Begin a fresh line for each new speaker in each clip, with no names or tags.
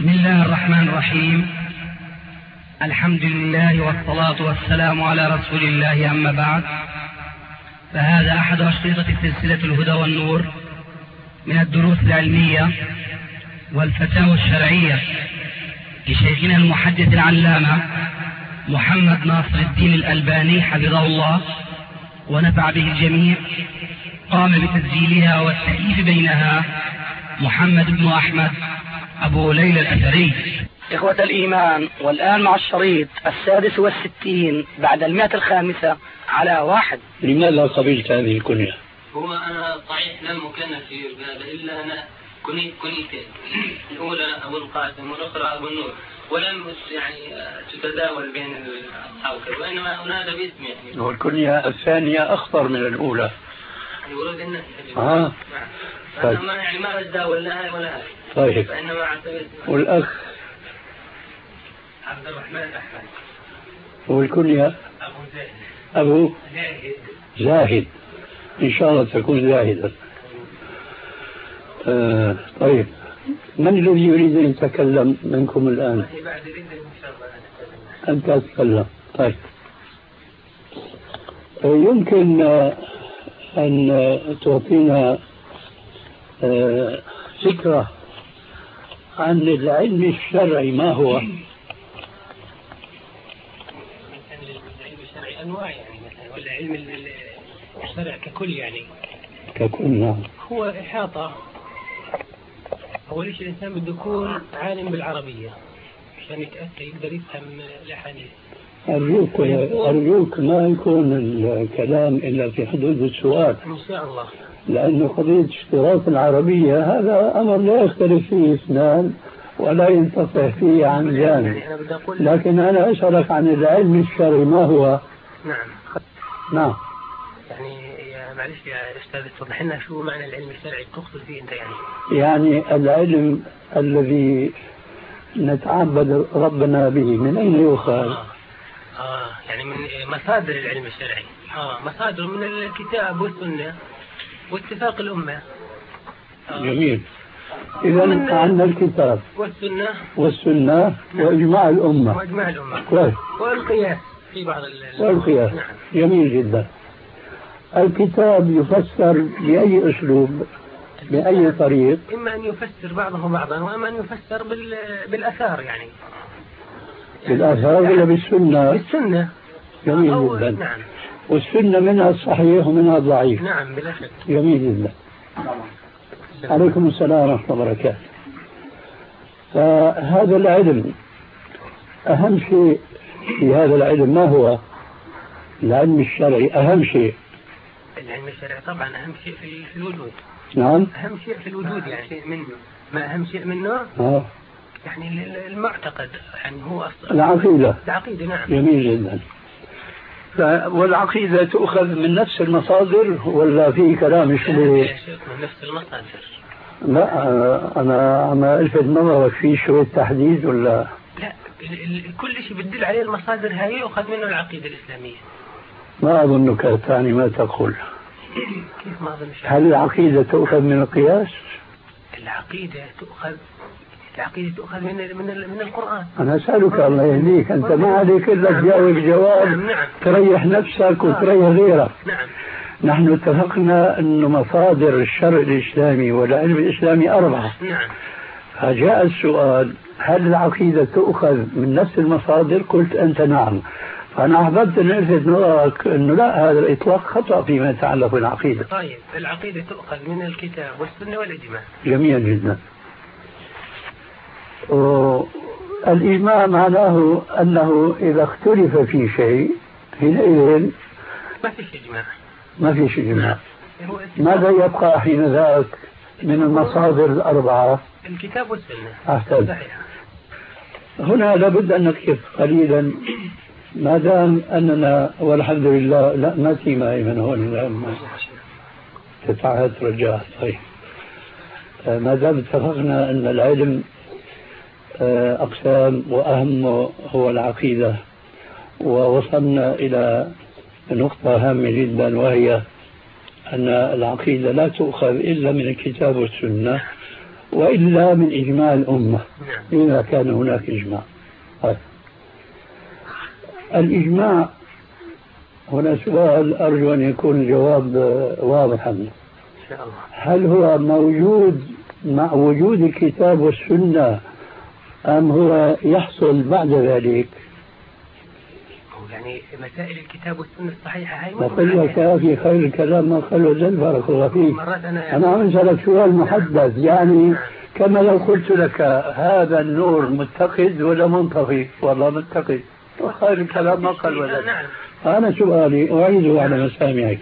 بسم الله الرحمن الرحيم. الحمد لله والصلاة والسلام على رسول الله، أما بعد، فهذا أحد أشرطة سلسلة الهدى والنور من الدروس العلمية والفتاوى الشرعية لشيخنا المحدث العلامة محمد ناصر الدين الألباني حفظه الله ونفع به الجميع. قام بتسجيلها والتأليف بينها محمد بن أحمد أبو ليلى الأثري. إخوة الإيمان، والآن مع الشريط 66 بعد 105 على 1.
لماذا قبلت هذه الكنية؟
هو أنا صحيح لم أكنف في بهذا، إلا أنا كنيتين، الأولى أبو القاسم والأخرى أبو النور، ولم يعني تتداول بين الأصحاب، وإنما أنادى باسمي يعني.
والكنية الثانية أخطر من الأولى.
يعني ورد الناس.
طيب.
أنا يعني ما أتداول لها ولا هذه.
طيب.
فإنما أعتبر.
والأخ
عبد الرحمن أحمد.
والكنية
أبو زاهد.
أبو زاهد. إن شاء الله تكون زاهدا. طيب، من الذي يريد أن يتكلم منكم الآن؟ أنت تتكلم. طيب، يمكن أن تعطينا فكرة عن العلم الشرعي ما هو؟
العلم الشرعي أنواع يعني، مثلا ولا علم الشرع ككل يعني.
ككل، نعم.
هو إحاطة. أول شيء الإنسان بده يكون عالم بالعربية عشان يقدر يفهم الأحاديث.
أرجوك ما يكون الكلام إلا في حدود السؤال
إن شاء الله،
لأنه قضية اشتراط العربية هذا أمر لا يختلف فيه اثنان ولا ينتفع فيه عن جانب. لكن أنا أسألك عن العلم الشرعي ما هو؟ نعم.
يعني معلش يا أستاذ، توضح لنا شو معنى العلم الشرعي تقصد فيه أنت يعني؟
يعني العلم الذي نتعبد ربنا به من أين يؤخذ؟
يعني من مصادر العلم الشرعي. مصادر من الكتاب والسنة واتفاق الأمة.
جميل. إذا عندنا الكتاب والسنة وإجماع الأمة. كويس.
والقياس في بعض
والقياس.
نعم.
جميل جدا. الكتاب يفسر بأي أسلوب، بأي طريق؟
إما أن يفسر بعضه بعضا، وإما أن يفسر بالأثار يعني.
بالأثار ولا بالسنة؟
بالسنة.
جميل جدا.
نعم.
والسنة منها الصحيح ومنها الضعيف.
نعم بلا شك.
جميل جدا. عليكم السلام ورحمة الله وبركاته. فهذا العلم أهم شيء في هذا العلم ما هو؟ العلم الشرعي أهم شيء.
العلم الشرعي طبعا أهم شيء في الوجود.
نعم.
أهم شيء في الوجود يعني شيء منه. ما أهم شيء منه؟ يعني المعتقد، يعني هو أصلا العقيدة. نعم.
جميل جدا. والعقيدة تؤخذ من نفس المصادر ولا في كلام شبه؟
من نفس المصادر.
لا، أنا عم ألفت نظرك في شوية تحديد ولا؟
لا، كل شيء بتدل عليه المصادر هاي يؤخذ منه العقيدة الإسلامية.
ما أظنك تعني ما تقول.
كيف ما أظن؟
هل العقيدة تؤخذ من القياس؟
العقيدة تؤخذ من القرآن.
أنا أسألك الله يهديك، أنت ما عليك إلا تجاوب جواب.
نعم.
تريح نفسك وتريح غيرك.
نعم.
نحن اتفقنا أن مصادر الشرع الإسلامي والعلم الإسلامي 4.
نعم.
فجاء السؤال هل العقيدة تؤخذ من نفس المصادر؟ قلت أنت نعم. فأنا أحببت أن ألفت نظرك أنه لا، هذا الإطلاق خطأ فيما يتعلق بالعقيدة.
طيب، العقيدة تؤخذ من الكتاب والسنة والإجماع.
جميل جدا. الإجماع معناه أنه إذا اختلف في شيء حينئذ ما فيش إجماع. ماذا يبقى حين ذاك من المصادر 4؟
الكتاب والسنة.
أحسن. هنا لابد أن نكتب قليلا، ما دام أننا والحمد لله لا ما في معي من هون تتعهد رجاء. طيب، ما دام اتفقنا أن العلم أقسام وأهم هو العقيدة، ووصلنا إلى نقطة هامة جدا وهي أن العقيدة لا تؤخذ إلا من الكتاب والسنة، وإلا من إجماع الأمة إذا كان هناك إجماع. الإجماع هنا سؤال أرجو أن يكون الجواب واضحا. هل هو موجود مع وجود الكتاب والسنة أم هو يحصل بعد ذلك؟
يعني مسائل الكتاب والسنة الصحيحة هاي
نقول لك يا أخي خير الكلام ما خلو زل بارك الله فيك. أنا عم أسألك سؤال محدد يعني كما لو قلت لك هذا النور متقد ولا منطفي؟ والله متقد. خير الكلام ما قال ولا. أنا سؤالي أعيده على مسامعك.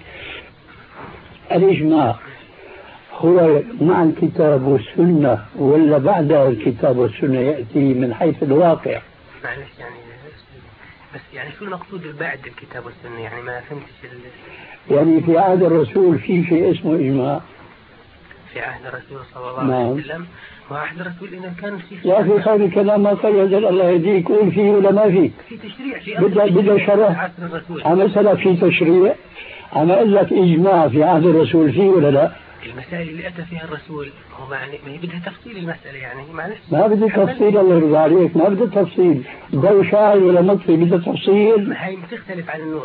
الإجماع هو مع الكتاب والسنة ولا بعد الكتاب والسنة يأتي من حيث الواقع؟
معلش يعني بس يعني شو المقصود بعد الكتاب والسنة؟ يعني ما فهمتش
يعني في عهد الرسول في شيء اسمه إجماع.
في عهد الرسول صلى الله عليه وسلم وعهد الرسول إذا كان في
يا أخي خير الكلام ما قال يزال الله يهديك قول فيه ولا ما فيه؟
في تشريع في
بدأ شرح عم أسألك في تشريع عم أقول لك إجماع في عهد الرسول فيه ولا لا؟
المسائل اللي أتى فيها الرسول هو يعني ما بدها تفصيل المسألة يعني معلش
ما بدي تفصيل الله يرضى عليك ما بدي تفصيل ضوء شاعر ولا مطفي بدها تفصيل.
هاي بتختلف عن النور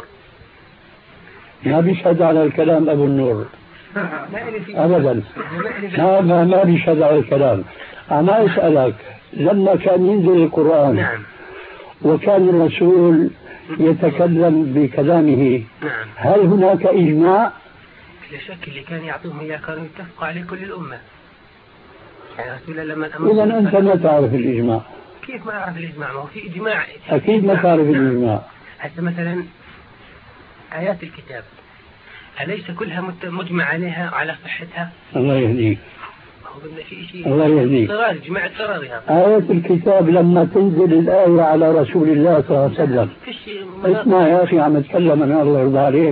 ما بيشهد على الكلام أبو النور أبدا ما بيشهد على الكلام. أنا أسألك لما كان ينزل القرآن
نعم.
وكان الرسول يتكلم بكلامه
نعم.
هل هناك إجماع؟
لا شك اللي كان يعطوهم إياه كانوا يتفقوا عليه كل الأمة يعني رسول لما
إذا أنت ما تعرف الإجماع.
كيف ما أعرف الإجماع؟ ما هو في إجماع
أكيد ما تعرف الإجماع.
حتى مثلا آيات الكتاب أليس كلها مجمع عليها وعلى صحتها؟
الله يهديك.
في شيء
الله يهديك.
جماع اضطرارها.
آيات الكتاب لما تنزل الآية على رسول الله صلى الله عليه وسلم اسمع يا أخي عم أتكلم أنا الله يرضى عليك.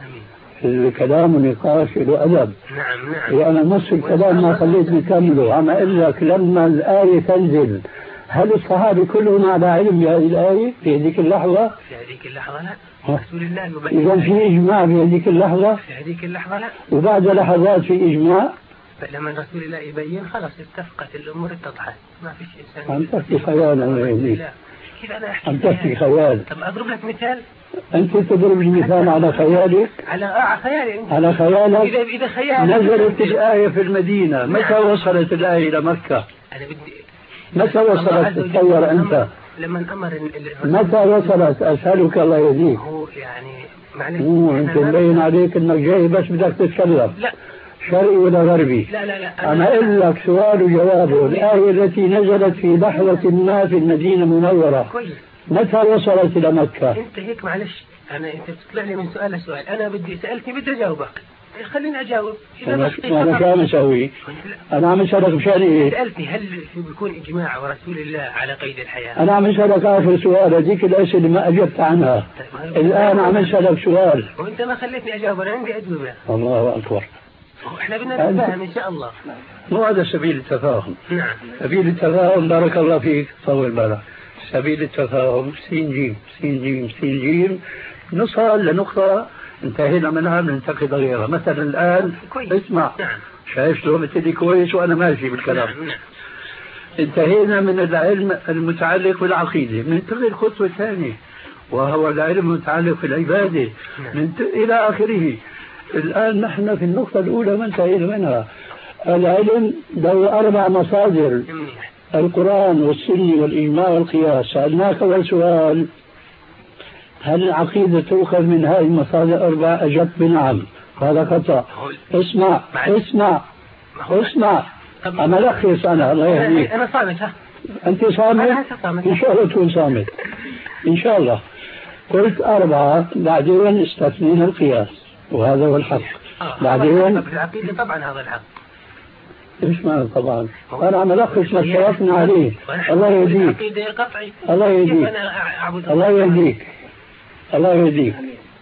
الكلام ونقاش له أدب.
نعم.
وأنا نص الكلام ما خليتني كمله عم أقول لك لما الآية تنزل هل الصحابة كلهم على علم بهذه الآية في هذيك اللحظة؟
في هذيك اللحظة لا. رسول الله
إذا في إجماع في هذيك اللحظة؟
في هذيك اللحظة لا.
وبعد لحظات في إجماع؟
لما رسول الله يبين خلاص اتفقت الأمور اتضحت ما فيش إنسان.
عم تحكي خيال الله يهديك.
كيف أنا أحكي؟
عم تحكي خيال.
طب أضرب لك مثال.
أنت تضرب لي مثال على خيالك؟
على خيالي.
على خيالك؟
إذا خيالك
نزلت الآية في المدينة متى وصلت الآية إلى مكة؟
أنا بدي
متى وصلت تتصور أنت؟
لما أمر
متى وصلت أسألك الله يهديك؟
هو يعني معلش
أنت مبين عليك إنك جاي بس بدك تتكلم.
لا
شرقي ولا غربي؟
لا
أنا أقول لك سؤال وجوابه. الآية التي نزلت في لحظة ما في المدينة المنورة
كويس.
متى وصلت إلى مكة؟
أنت هيك معلش أنت بتطلع لي من سؤال لسؤال. أنا سألتني بدي أجاوبك خليني أجاوب.
أنا شو عم أسوي؟ أنا عم أسألك مشان إيه؟
سألتني هل بيكون إجماع ورسول الله على قيد الحياة؟
أنا عم أسألك آخر سؤال هذيك الأسئلة ما أجبت عنها. الآن عم أسألك سؤال
وأنت ما خليتني أجاوب. أنا عندي أجوبة.
الله أكبر.
احنا بدنا نتفاهم ان شاء الله.
مو هذا سبيل التفاهم.
نعم.
سبيل التفاهم بارك الله فيك طول بالك. سبيل التفاهم سين جيم سين جيم سين جيم نصل لنقطة انتهينا منها ننتقد غيرها. مثلا الآن
كويس.
اسمع.
نعم.
شايف شلون بتدي كويس وأنا ماشي بالكلام.
نعم.
انتهينا من العلم المتعلق بالعقيدة ننتقل الخطوة الثانية وهو العلم المتعلق بالعبادة إلى آخره. الآن نحن في النقطة الأولى ما انتهينا منها. العلم له 4 مصادر القرآن والسنة والإجماع والقياس. سألناك أول سؤال هل العقيدة تؤخذ من هذه المصادر ال4؟ أجبت بنعم. هذا خطأ. اسمع أما لخص أنا الله يهديك.
أنا صامت.
أنت صامت؟ إن شاء الله تكون صامت إن شاء الله. قلت 4 بعدين استثنينا القياس وهذا هو الحق. بعدين
في العقيدة طبعا هذا الحق.
ايش معنى طبعا؟ انا عم الخص ما اشتركنا عليه. الله يهديك. الله يهديك. الله يهديك. الله يهديك.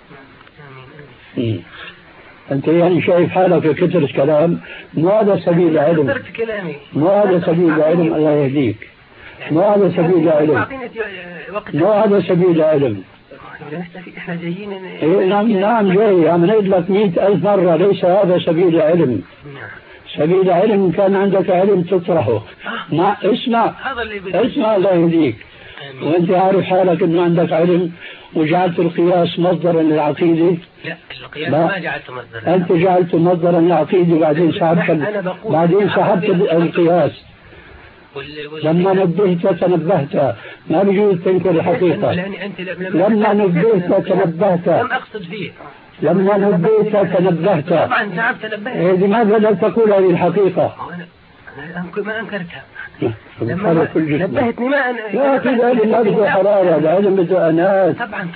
انت يعني شايف حالك في كثرة كلام. مو هذا سبيل العلم. مو هذا سبيل العلم. الله يهديك. مو هذا سبيل العلم. مو هذا سبيل العلم.
احنا جايين
نعم جاي عم نقول لك 100,000 مرة ليس هذا سبيل العلم. سبيل العلم كان عندك علم تطرحه. اسمع لا يهديك. وانت عارف حالك انه عندك علم وجعلت القياس مصدرا للعقيدة.
لا القياس ما جعلته مصدرا.
انت جعلته مصدرا للعقيدة بعدين سحبت القياس. لما نبهت تنبهت. ما بيجوز تنكر الحقيقة. لما نبهت تنبهت.
لم أقصد فيه.
لما نبهت تنبهت.
طبعا نعم تنبهت.
لماذا لا تقول هذه الحقيقة؟
أنا ما أنكرتها.
لما
نبهتني ما
لا في العلم بده حرارة. العلم بده أنات.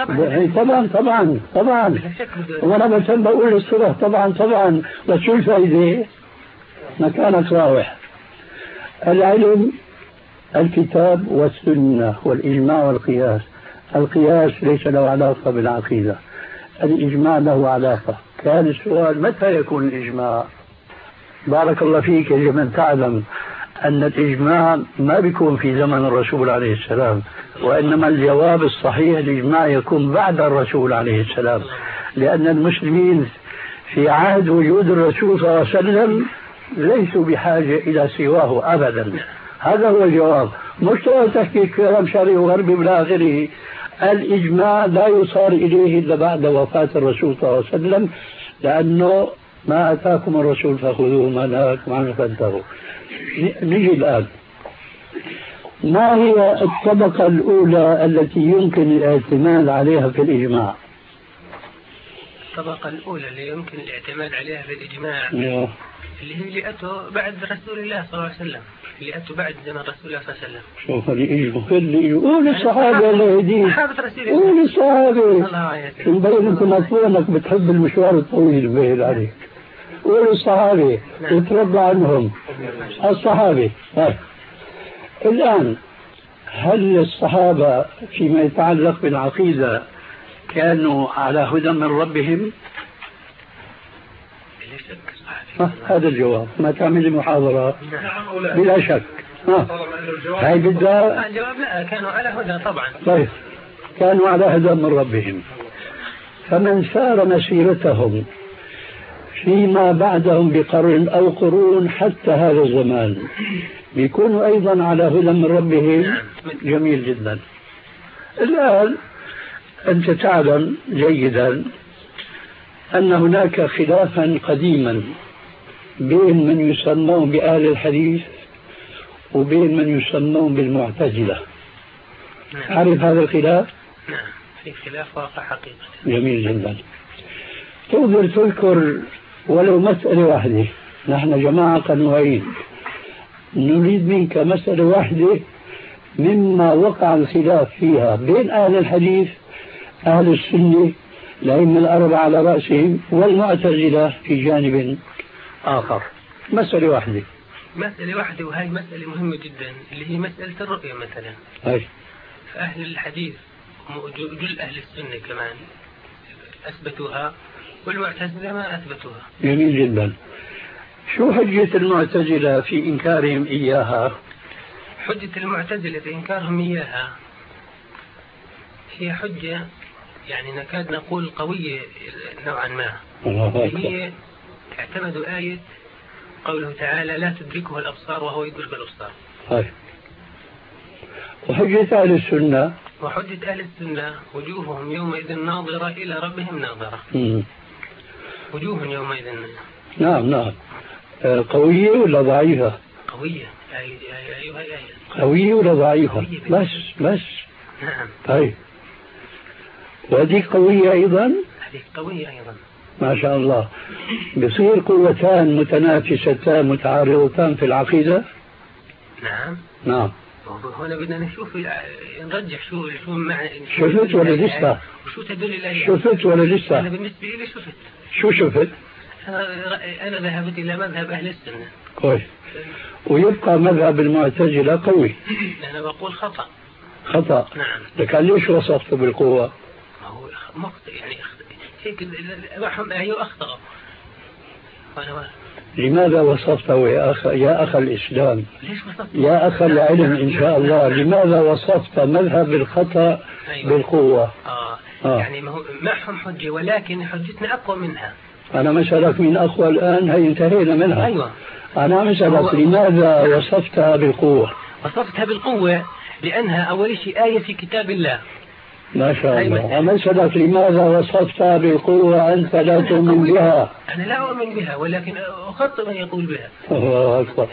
طبعا وأنا بس بقول الصراحة طبعا بس شو الفائدة؟ مكانك راوح. العلم الكتاب والسنة والإجماع والقياس. القياس ليس له علاقة بالعقيدة، الإجماع له علاقة. كان السؤال متى يكون الإجماع؟ بارك الله فيك يا من تعلم أن الإجماع ما بيكون في زمن الرسول عليه السلام، وإنما الجواب الصحيح الإجماع يكون بعد الرسول عليه السلام، لأن المسلمين في عهد وجود الرسول صلى الله عليه وسلم ليسوا بحاجة إلى سواه أبدا. هذا هو الجواب. مش تحكي كلام شرعي وغربي إلى آخره. الإجماع لا يصار إليه إلا بعد وفاة الرسول صلى الله عليه وسلم، لأنه ما أتاكم الرسول فخذوه ما نهاكم عنه فانتهوا. نجي الآن، ما هي الطبقة الأولى التي يمكن الاعتماد عليها في الإجماع؟
الطبقة الأولى اللي يمكن الاعتماد عليها في الإجماع اللي هي اللي أتوا بعد رسول الله صلى الله عليه وسلم، اللي أتوا بعد زمن رسول الله صلى الله عليه وسلم.
شوف اللي يجوا قول الصحابة اللي يهديك، قول الصحابة. مبين أنت مطلوب أنك بتحب المشوار الطويل بين عليك. قول الصحابة وترضى عنهم الصحابة. الآن هل الصحابة فيما يتعلق بالعقيدة كانوا على هدى من ربهم؟ هذا الجواب. ما تعمل محاضرة بلا شك. هاي بدها
الجواب لا، كانوا على هدى طبعا.
طيب كانوا على هدى من ربهم، فمن سار مسيرتهم فيما بعدهم بقرن أو قرون حتى هذا الزمان بيكونوا أيضا على هدى من ربهم. جميل جدا. الآن أنت تعلم جيدا أن هناك خلافا قديما بين من يسمون بأهل الحديث وبين من يسمون بالمعتزلة. عارف هذا الخلاف؟
نعم، في خلاف واقع حقيقة.
جميل جدا. تقدر تذكر ولو مسألة واحدة؟ نحن جماعة قنوعين، نريد منك مسألة واحدة مما وقع الخلاف فيها بين أهل الحديث أهل السنة الأئمة الأربعة على رأسهم والمعتزلة في جانب آخر. مسألة واحدة.
مسألة واحدة، وهي مسألة مهمة جدا اللي هي مسألة الرؤية مثلا. فأهل الحديث وجل أهل السنة كمان أثبتوها والمعتزلة ما أثبتوها.
جميل جدا. شو حجة المعتزلة في إنكارهم إياها؟
حجة المعتزلة في إنكارهم إياها هي حجة يعني نكاد نقول قوية نوعا ما. هي اعتمدوا آية قوله تعالى لا تدركه الأبصار وهو يدرك الأبصار.
وحجة أهل السنة،
وحجة أهل السنة وجوههم يومئذ ناظرة إلى ربهم ناظرة. وجوه يومئذ.
نعم. قوية ولا ضعيفة؟
قوية.
قوية ولا ضعيفة؟
قوية
بس.
نعم.
طيب وهذه قوية أيضا؟
هذه قوية أيضا.
ما شاء الله. بصير قوتان متنافستان متعارضتان في العقيدة؟ نعم.
هنا بدنا نشوف نرجح شو معنى.
شفت ولا لسه؟
وشو تدل إلى؟
شفت ولا لسه؟
أنا بالنسبة لي شفت.
شو شفت؟
أنا ذهبت إلى مذهب أهل السنة.
كويس. ويبقى مذهب المعتزلة قوي.
أنا بقول
خطأ.
نعم.
لكن ليش وصفته بالقوة؟
ما هو يعني هيك معهم أيوة أخطأ.
لماذا وصفته يا أخ الإسلام؟
ليش وصفته؟
يا أخ العلم إن شاء الله، لماذا وصفت مذهب الخطأ بالقوة؟
يعني ما هو معهم حجة ولكن حجتنا أقوى منها.
أنا مسألك من أقوى الآن هي انتهينا منها.
أيوة.
أنا أسألك لماذا وصفتها بالقوة؟
وصفتها بالقوة لأنها أول شيء آية في كتاب الله.
ما شاء الله. أنا أسألك لماذا وصفتها بالقوة أنت لا تؤمن بها؟
أنا لا أؤمن بها ولكن أخطئ من يقول بها.
الله أكبر.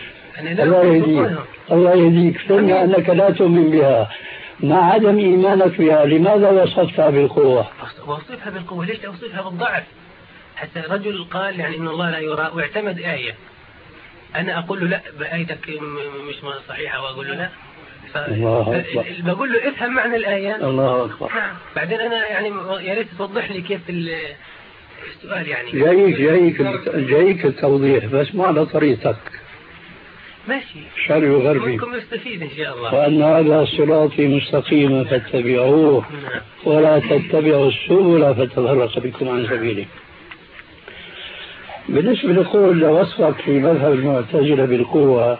الله يهديك. قلنا أنك لا تؤمن بها مع عدم إيمانك بها، لماذا وصفتها بالقوة؟
وصفها بالقوة ليش أوصفها بالضعف؟ حتى رجل قال يعني إن الله لا يرى واعتمد آية، أنا أقول له لا بآيتك مش صحيحة وأقول له لا، بقول له افهم معنى الآية.
الله أكبر.
نعم. بعدين أنا يعني يا ريت توضح لي كيف السؤال يعني.
جايك التوضيح بس ما على طريقتك.
ماشي.
شرعي وغربي.
منكم يستفيد إن شاء الله.
وأن هذا صراطي مستقيما فاتبعوه ولا تتبعوا السبل فتفرق بكم عن سبيله. بالنسبة لقول وصفك في مذهب المعتزلة بالقوة،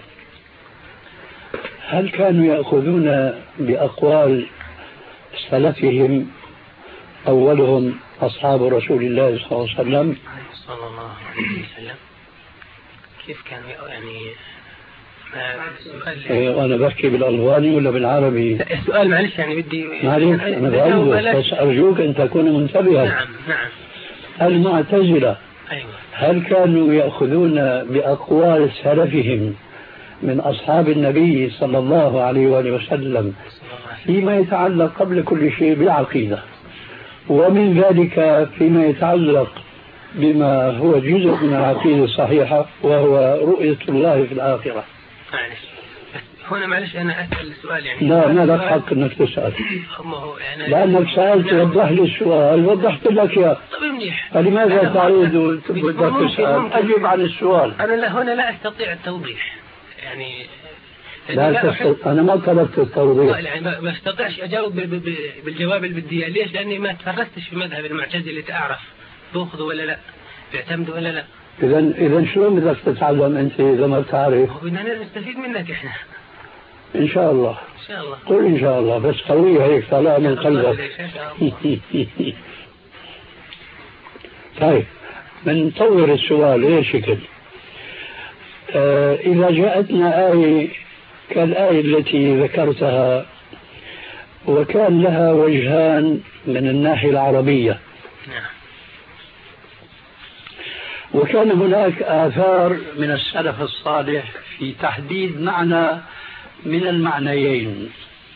هل كانوا يأخذون بأقوال سلفهم أولهم أصحاب رسول الله صلى الله عليه وسلم؟
كيف كانوا يعني
وأنا بحكي بالألغاني ولا بالعربي؟
السؤال معلش يعني بدي
معلش أنا بجاوبك بس أرجوك أن تكون منتبها.
نعم.
المعتزلة
أيوة.
هل كانوا يأخذون بأقوال سلفهم من أصحاب النبي صلى الله عليه وآله وسلم فيما يتعلق قبل كل شيء بالعقيدة، ومن ذلك فيما يتعلق بما هو جزء من العقيدة الصحيحة وهو رؤية الله في الآخرة؟
هنا معلش أنا أسأل السؤال يعني.
لا ما لك حق أنك تسأل لأنك سألت وضح لي السؤال وضحت لك يا.
طيب منيح.
فلماذا تعود وتبدأ تسأل؟ أجب عن السؤال.
أنا هنا لا أستطيع التوضيح يعني.
أنا ما طلبت التوضيح.
يعني ما استطيعش أجاوب بالجواب اللي بدي. ليش؟ لأني ما تفرستش في مذهب المعتزلة أعرف بأخذوا ولا لا، بيعتمدوا ولا لا.
إذا شلون بدك تتعلم أنت إذا ما بتعرف؟
بدنا نستفيد منك إحنا.
إن شاء الله.
إن شاء الله.
قل إن شاء الله بس قوية هيك طلع من قلبك. طيب بنطور السؤال غير شكل. إذا جاءتنا آية كالآية التي ذكرتها وكان لها وجهان من الناحية العربية، وكان هناك آثار من السلف الصالح في تحديد معنى من المعنيين،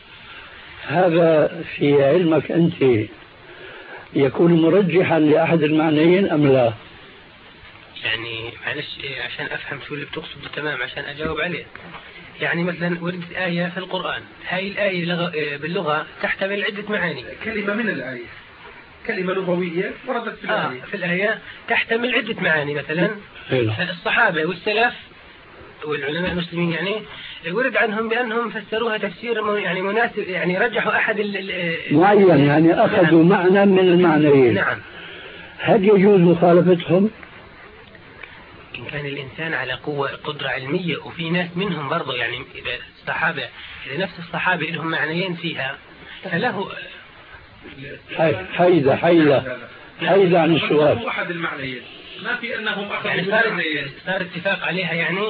هذا في علمك أنت يكون مرجحا لأحد المعنيين أم لا؟
يعني معلش عشان أفهم شو اللي بتقصده تمام عشان أجاوب عليه. يعني مثلا وردت آية في القرآن، هاي الآية باللغة تحتمل عدة معاني.
كلمة من الآية، كلمة لغوية وردت في الآية.
في الآية تحتمل عدة معاني. مثلا الصحابة والسلف والعلماء المسلمين يعني ورد عنهم بأنهم فسروها تفسير يعني مناسب، يعني رجحوا أحد
معين، يعني أخذوا معنى من المعنيين.
نعم.
هل يجوز مخالفتهم؟
إن كان الإنسان على قدرة علمية، وفي ناس منهم برضو يعني إذا الصحابة إذا نفس الصحابة لهم معنيين فيها فله
حيدة عن السؤال.
أحد المعنيين ما في أنهم
يعني صار اتفاق عليها يعني.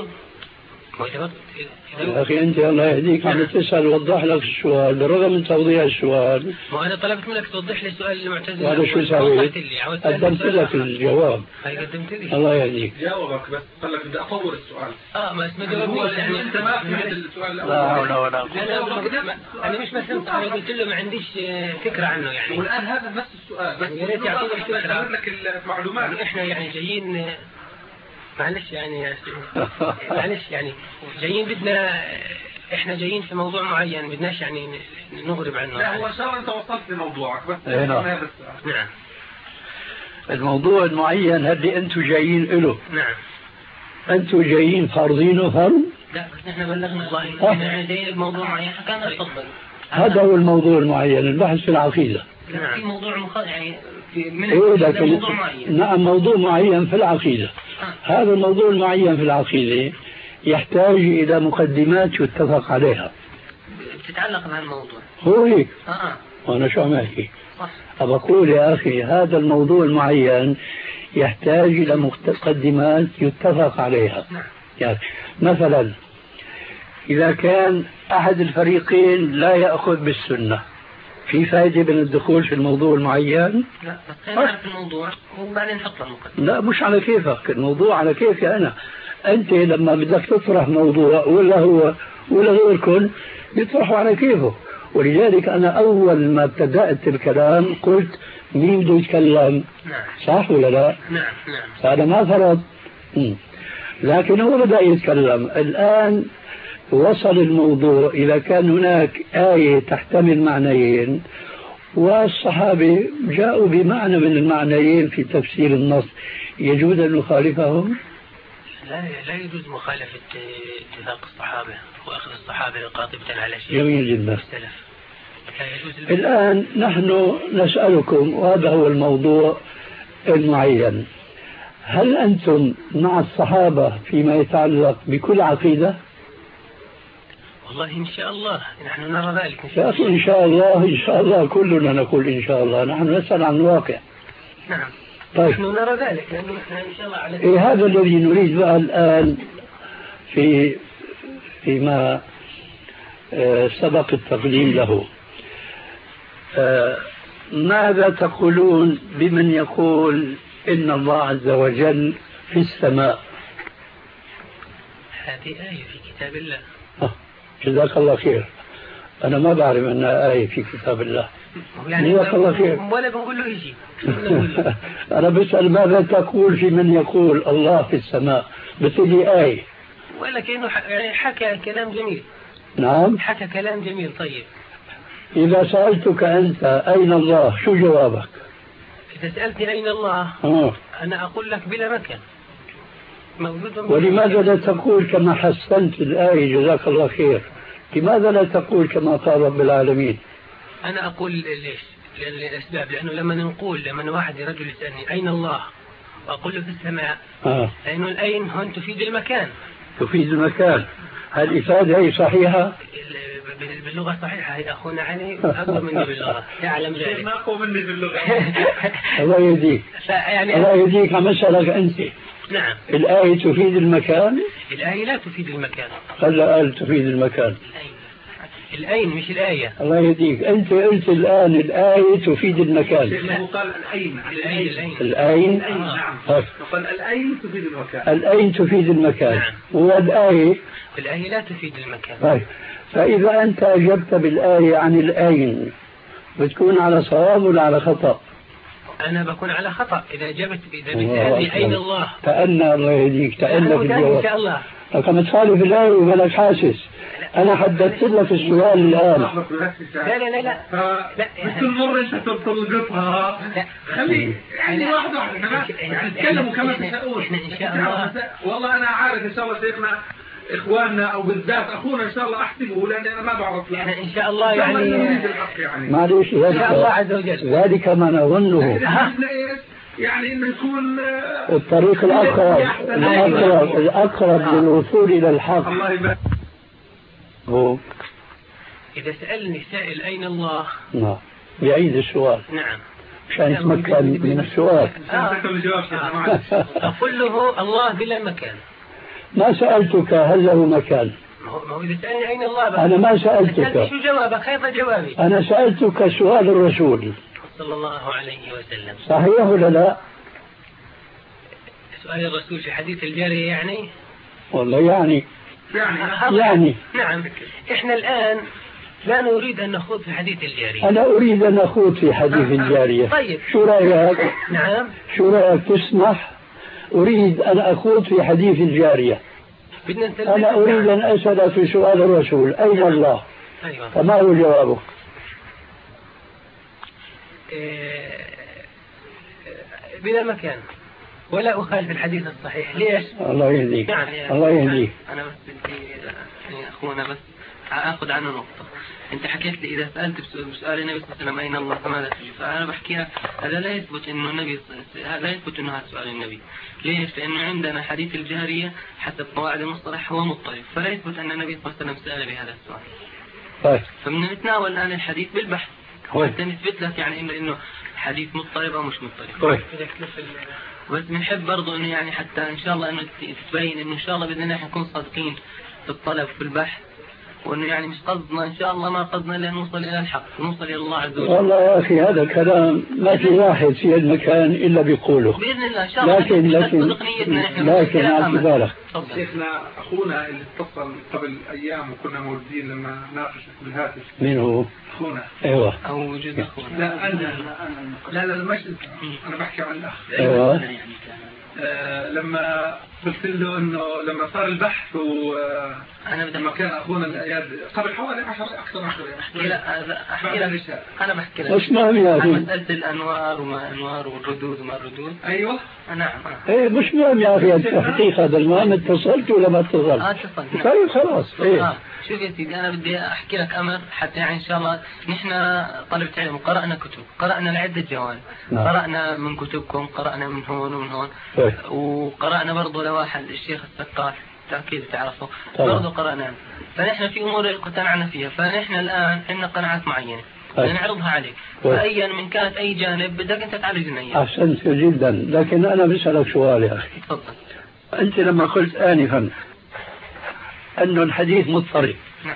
يا أخي أنت الله يهديك عم تسأل وضح لك السؤال بالرغم من توضيح السؤال.
وأنا طلبت منك توضح لي سؤال المعتزلة.
وهذا شو سويت؟ قدمت لك الجواب.
قدمت لي.
الله يهديك.
جاوبك بس قال لك بدي أطور السؤال.
ما اسمه جواب يعني
أنت ما فهمت السؤال الأول.
لا حول ولا
قوة. أنا مش فهمت. أنا قلت له ما عنديش فكرة عنه يعني.
والآن هذا نفس السؤال. بس
يا ريت يعطيك فكرة.
لك المعلومات.
إحنا يعني جايين معلش يعني جايين احنا جايين في موضوع معين بدناش يعني نغرب عنه.
لا هو ان شاء الله انت وصلت لموضوعك بس.
نعم. الموضوع المعين هذي انتم جايين له.
نعم.
انتم جايين فارضينه فرض؟
لا بس احنا بلغنا الله احنا جايين الموضوع معين فكان يفضل.
هذا هو الموضوع المعين، البحث في العقيدة.
نعم. في موضوع يعني
موضوع معين. نعم موضوع معين في العقيدة. هذا الموضوع المعين في العقيدة يحتاج إلى مقدمات يتفق عليها
تتعلق مع الموضوع.
هو هيك. وأنا شو عم أحكي؟ أقول يا أخي هذا الموضوع المعين يحتاج إلى مقدمات يتفق عليها. يعني مثلا إذا كان أحد الفريقين لا يأخذ بالسنة، في فائدة من الدخول في الموضوع المعين؟
لا بس نعرف الموضوع وبعدين نحط المقدمة.
لا مش على كيفك، الموضوع على كيفي أنا. أنت لما بدك تطرح موضوع ولا هو ولا غيركم يطرحوا على كيفه، ولذلك أنا أول ما ابتدأت الكلام قلت مين بده يتكلم؟
نعم.
صح ولا لا؟
نعم.
فأنا ما فرض. لكن هو بدأ يتكلم الآن. وصل الموضوع إذا كان هناك آية تحتمل معنيين والصحابة جاءوا بمعنى من المعنيين في تفسير النص، يجوز أن نخالفهم؟
لا يجوز مخالفة اتفاق الصحابة وأخذ الصحابة قاطبة على شيء.
جميل جدا.
مختلف.
الآن نحن نسألكم، وهذا هو الموضوع المعين، هل أنتم مع الصحابة فيما يتعلق بكل عقيدة؟
والله إن شاء الله نحن نرى ذلك.
إن شاء الله إن شاء الله كلنا نقول إن شاء الله، نحن نسأل عن الواقع.
نعم.
طيب.
نحن نرى ذلك لأنه نحن إن شاء الله على
هذا الذي نريد بقى الآن فيما سبق التقديم له. ماذا تقولون بمن يقول إن الله عز وجل في السماء؟
هذه آية في كتاب الله.
جزاك الله خير. أنا ما بعرف أنها آية في كتاب الله.
يعني
جزاك الله خير.
ولا بنقول له يجي.
أنا بسأل ماذا تقول في من يقول الله في السماء؟ بتقولي آية.
ولا كأنه حكى كلام جميل.
نعم.
حكى كلام جميل. طيب
إذا سألتك أنت أين الله شو جوابك؟
إذا سألتني أين الله أنا أقول لك بلا مكان موجود.
ولماذا لا تقول كما حسنت الآية جزاك الله خير؟ لماذا لا تقول كما قال رب العالمين؟
أنا أقول ليش؟ لأن الأسباب، لأنه لما واحد رجل يسألني أين الله وأقول له في السماء لأنه الأين هون تفيد المكان.
تفيد المكان. هل الإفادة هي صحيحة؟
باللغة صحيحة. هي أخونا علي أقوى مني باللغة، يعلم ذلك.
ما أقوى مني باللغة.
الله يهديك. الله يهديك عم أسألك أنت.
نعم.
الآية تفيد المكان؟
الآية لا تفيد المكان.
هلا قال تفيد المكان.
الأين مش الآية.
الله يهديك. أنت قلت الآن الآية تفيد المكان.
هو قال الأين.
الأين.
نعم. قال الأين تفيد المكان.
الأين تفيد المكان.
نعم.
والآية.
الآية لا تفيد المكان.
طيب. فإذا أنت أجبت بالآية عن الأين بتكون على صواب ولا على خطأ؟
أنا بكون على خطأ إذا بتسألني أين الله.
تأنى الله يهديك. تأنى في الجواب.
إن شاء الله.
لكن تخالف الآية وبلك حاسس. أنا حددت لك السؤال الآن.
لا
بكل مرة أنت تلقطها. خلي واحد تتكلموا كما تشاءون.
إن شاء الله.
والله أنا عارف إن شاء الله شيخنا إخواننا أو بالذات أخونا إن شاء الله أحسبه لأن أنا ما بعرف.
إن شاء الله يعني
معلش
إن شاء الله عز وجل
ذلك ما نظنه.
يعني إنه يكون
الطريق الأقرب للوصول إلى الحق.
الله يبارك.
إذا سألني سائل أين الله؟
نعم. يعيد السؤال.
نعم.
عشان يتمكن من السؤال.
أقول له الله بلا مكان.
ما سألتك هل له مكان؟
ما هو إذا سألني أين الله بقى.
أنا ما سألتك.
شو جوابك؟ كيف جوابي؟
أنا سألتك سؤال الرسول
صلى الله عليه وسلم.
صحيح ولا لا؟
سؤال الرسول في حديث الجارية يعني؟
والله يعني
نعم. إحنا الآن لا نريد أن نخوض في حديث الجارية.
أنا أريد أن أخوض في حديث الجارية.
طيب.
شو رأيك؟
نعم.
شو رأيك تسمح؟ أريد أن أخوض في حديث الجارية. أنا أريد أن أسأل في سؤال الرسول أين الله؟
أيوة.
فما هو جوابه؟
بلا مكان ولا أخالف الحديث الصحيح. ليش؟
الله يهديك. الله يهديك.
أنا بس بدي يعني أخونا بس أخذ عنه نقطة. أنت حكيت لي إذا سألت بسؤال النبي صلى الله عليه وسلم أين الله فماذا تجيب؟ فأنا بحكيها هذا لا يثبت إنه النبي لا يثبت إنه هذا سؤال النبي. ليش؟ لأنه عندنا حديث الجارية حسب قواعد المصطلح هو مضطرب، فلا يثبت أن النبي صلى الله عليه وسلم سأل بهذا السؤال.
طيب.
فبنتناول الآن الحديث بالبحث. حتى نثبت لك يعني إنه حديث مضطرب أو مش مضطرب.
طيب.
بس بنحب برضو انه يعني حتى ان شاء الله انه تبين انه ان شاء الله باذن الله نكون صادقين في الطلب في البحث، وانه يعني مش قصدنا ان شاء الله ما قصدنا الا نوصل الى الحق ونوصل الى الله عز وجل.
والله يا اخي هذا كلام ما في واحد في المكان الا بيقوله
باذن الله ان شاء الله.
لكن على بالك
شيخنا اخونا اللي اتصل قبل ايام وكنا موجودين لما ناقشت بالهاتف.
مين هو؟
اخونا.
ايوه.
او وجود اخونا.
لا مش انا بحكي عن الاخ.
ايوه.
لما قلت له انه لما صار البحث لما كان اخونا الاياد قبل حوالي 10 اكثر من 10
احكي لك انا بحكي لك
مش مهم يا اخي
مساله الانوار وما انوار والردود وما الردود.
ايوه
نعم.
ايه مش مهم يا اخي التحقيق هذا المهم اتصلت ولا ما اتصلت؟
اتصلت.
طيب خلاص.
شوف يا سيدي انا بدي احكي لك امر حتى يعني ان شاء الله نحن طلبة علم وقرأنا كتب، قرأنا لعدة جوانب. قرأنا من كتبكم، قرأنا من هون ومن هون. وقرأنا برضه لواحد الشيخ السقاف أكيد تعرفه برضه قرأنا. فنحن في أمور اقتنعنا فيها، فنحن الآن عندنا قناعات معينة نعرضها عليك، فأيا من كانت أي جانب بدك أنت تعالجنا إياه.
أحسنت جدا، لكن أنا بسألك سؤال يا أخي.
تفضل.
أنت لما قلت آنفا أنه الحديث مضطرب.
نعم.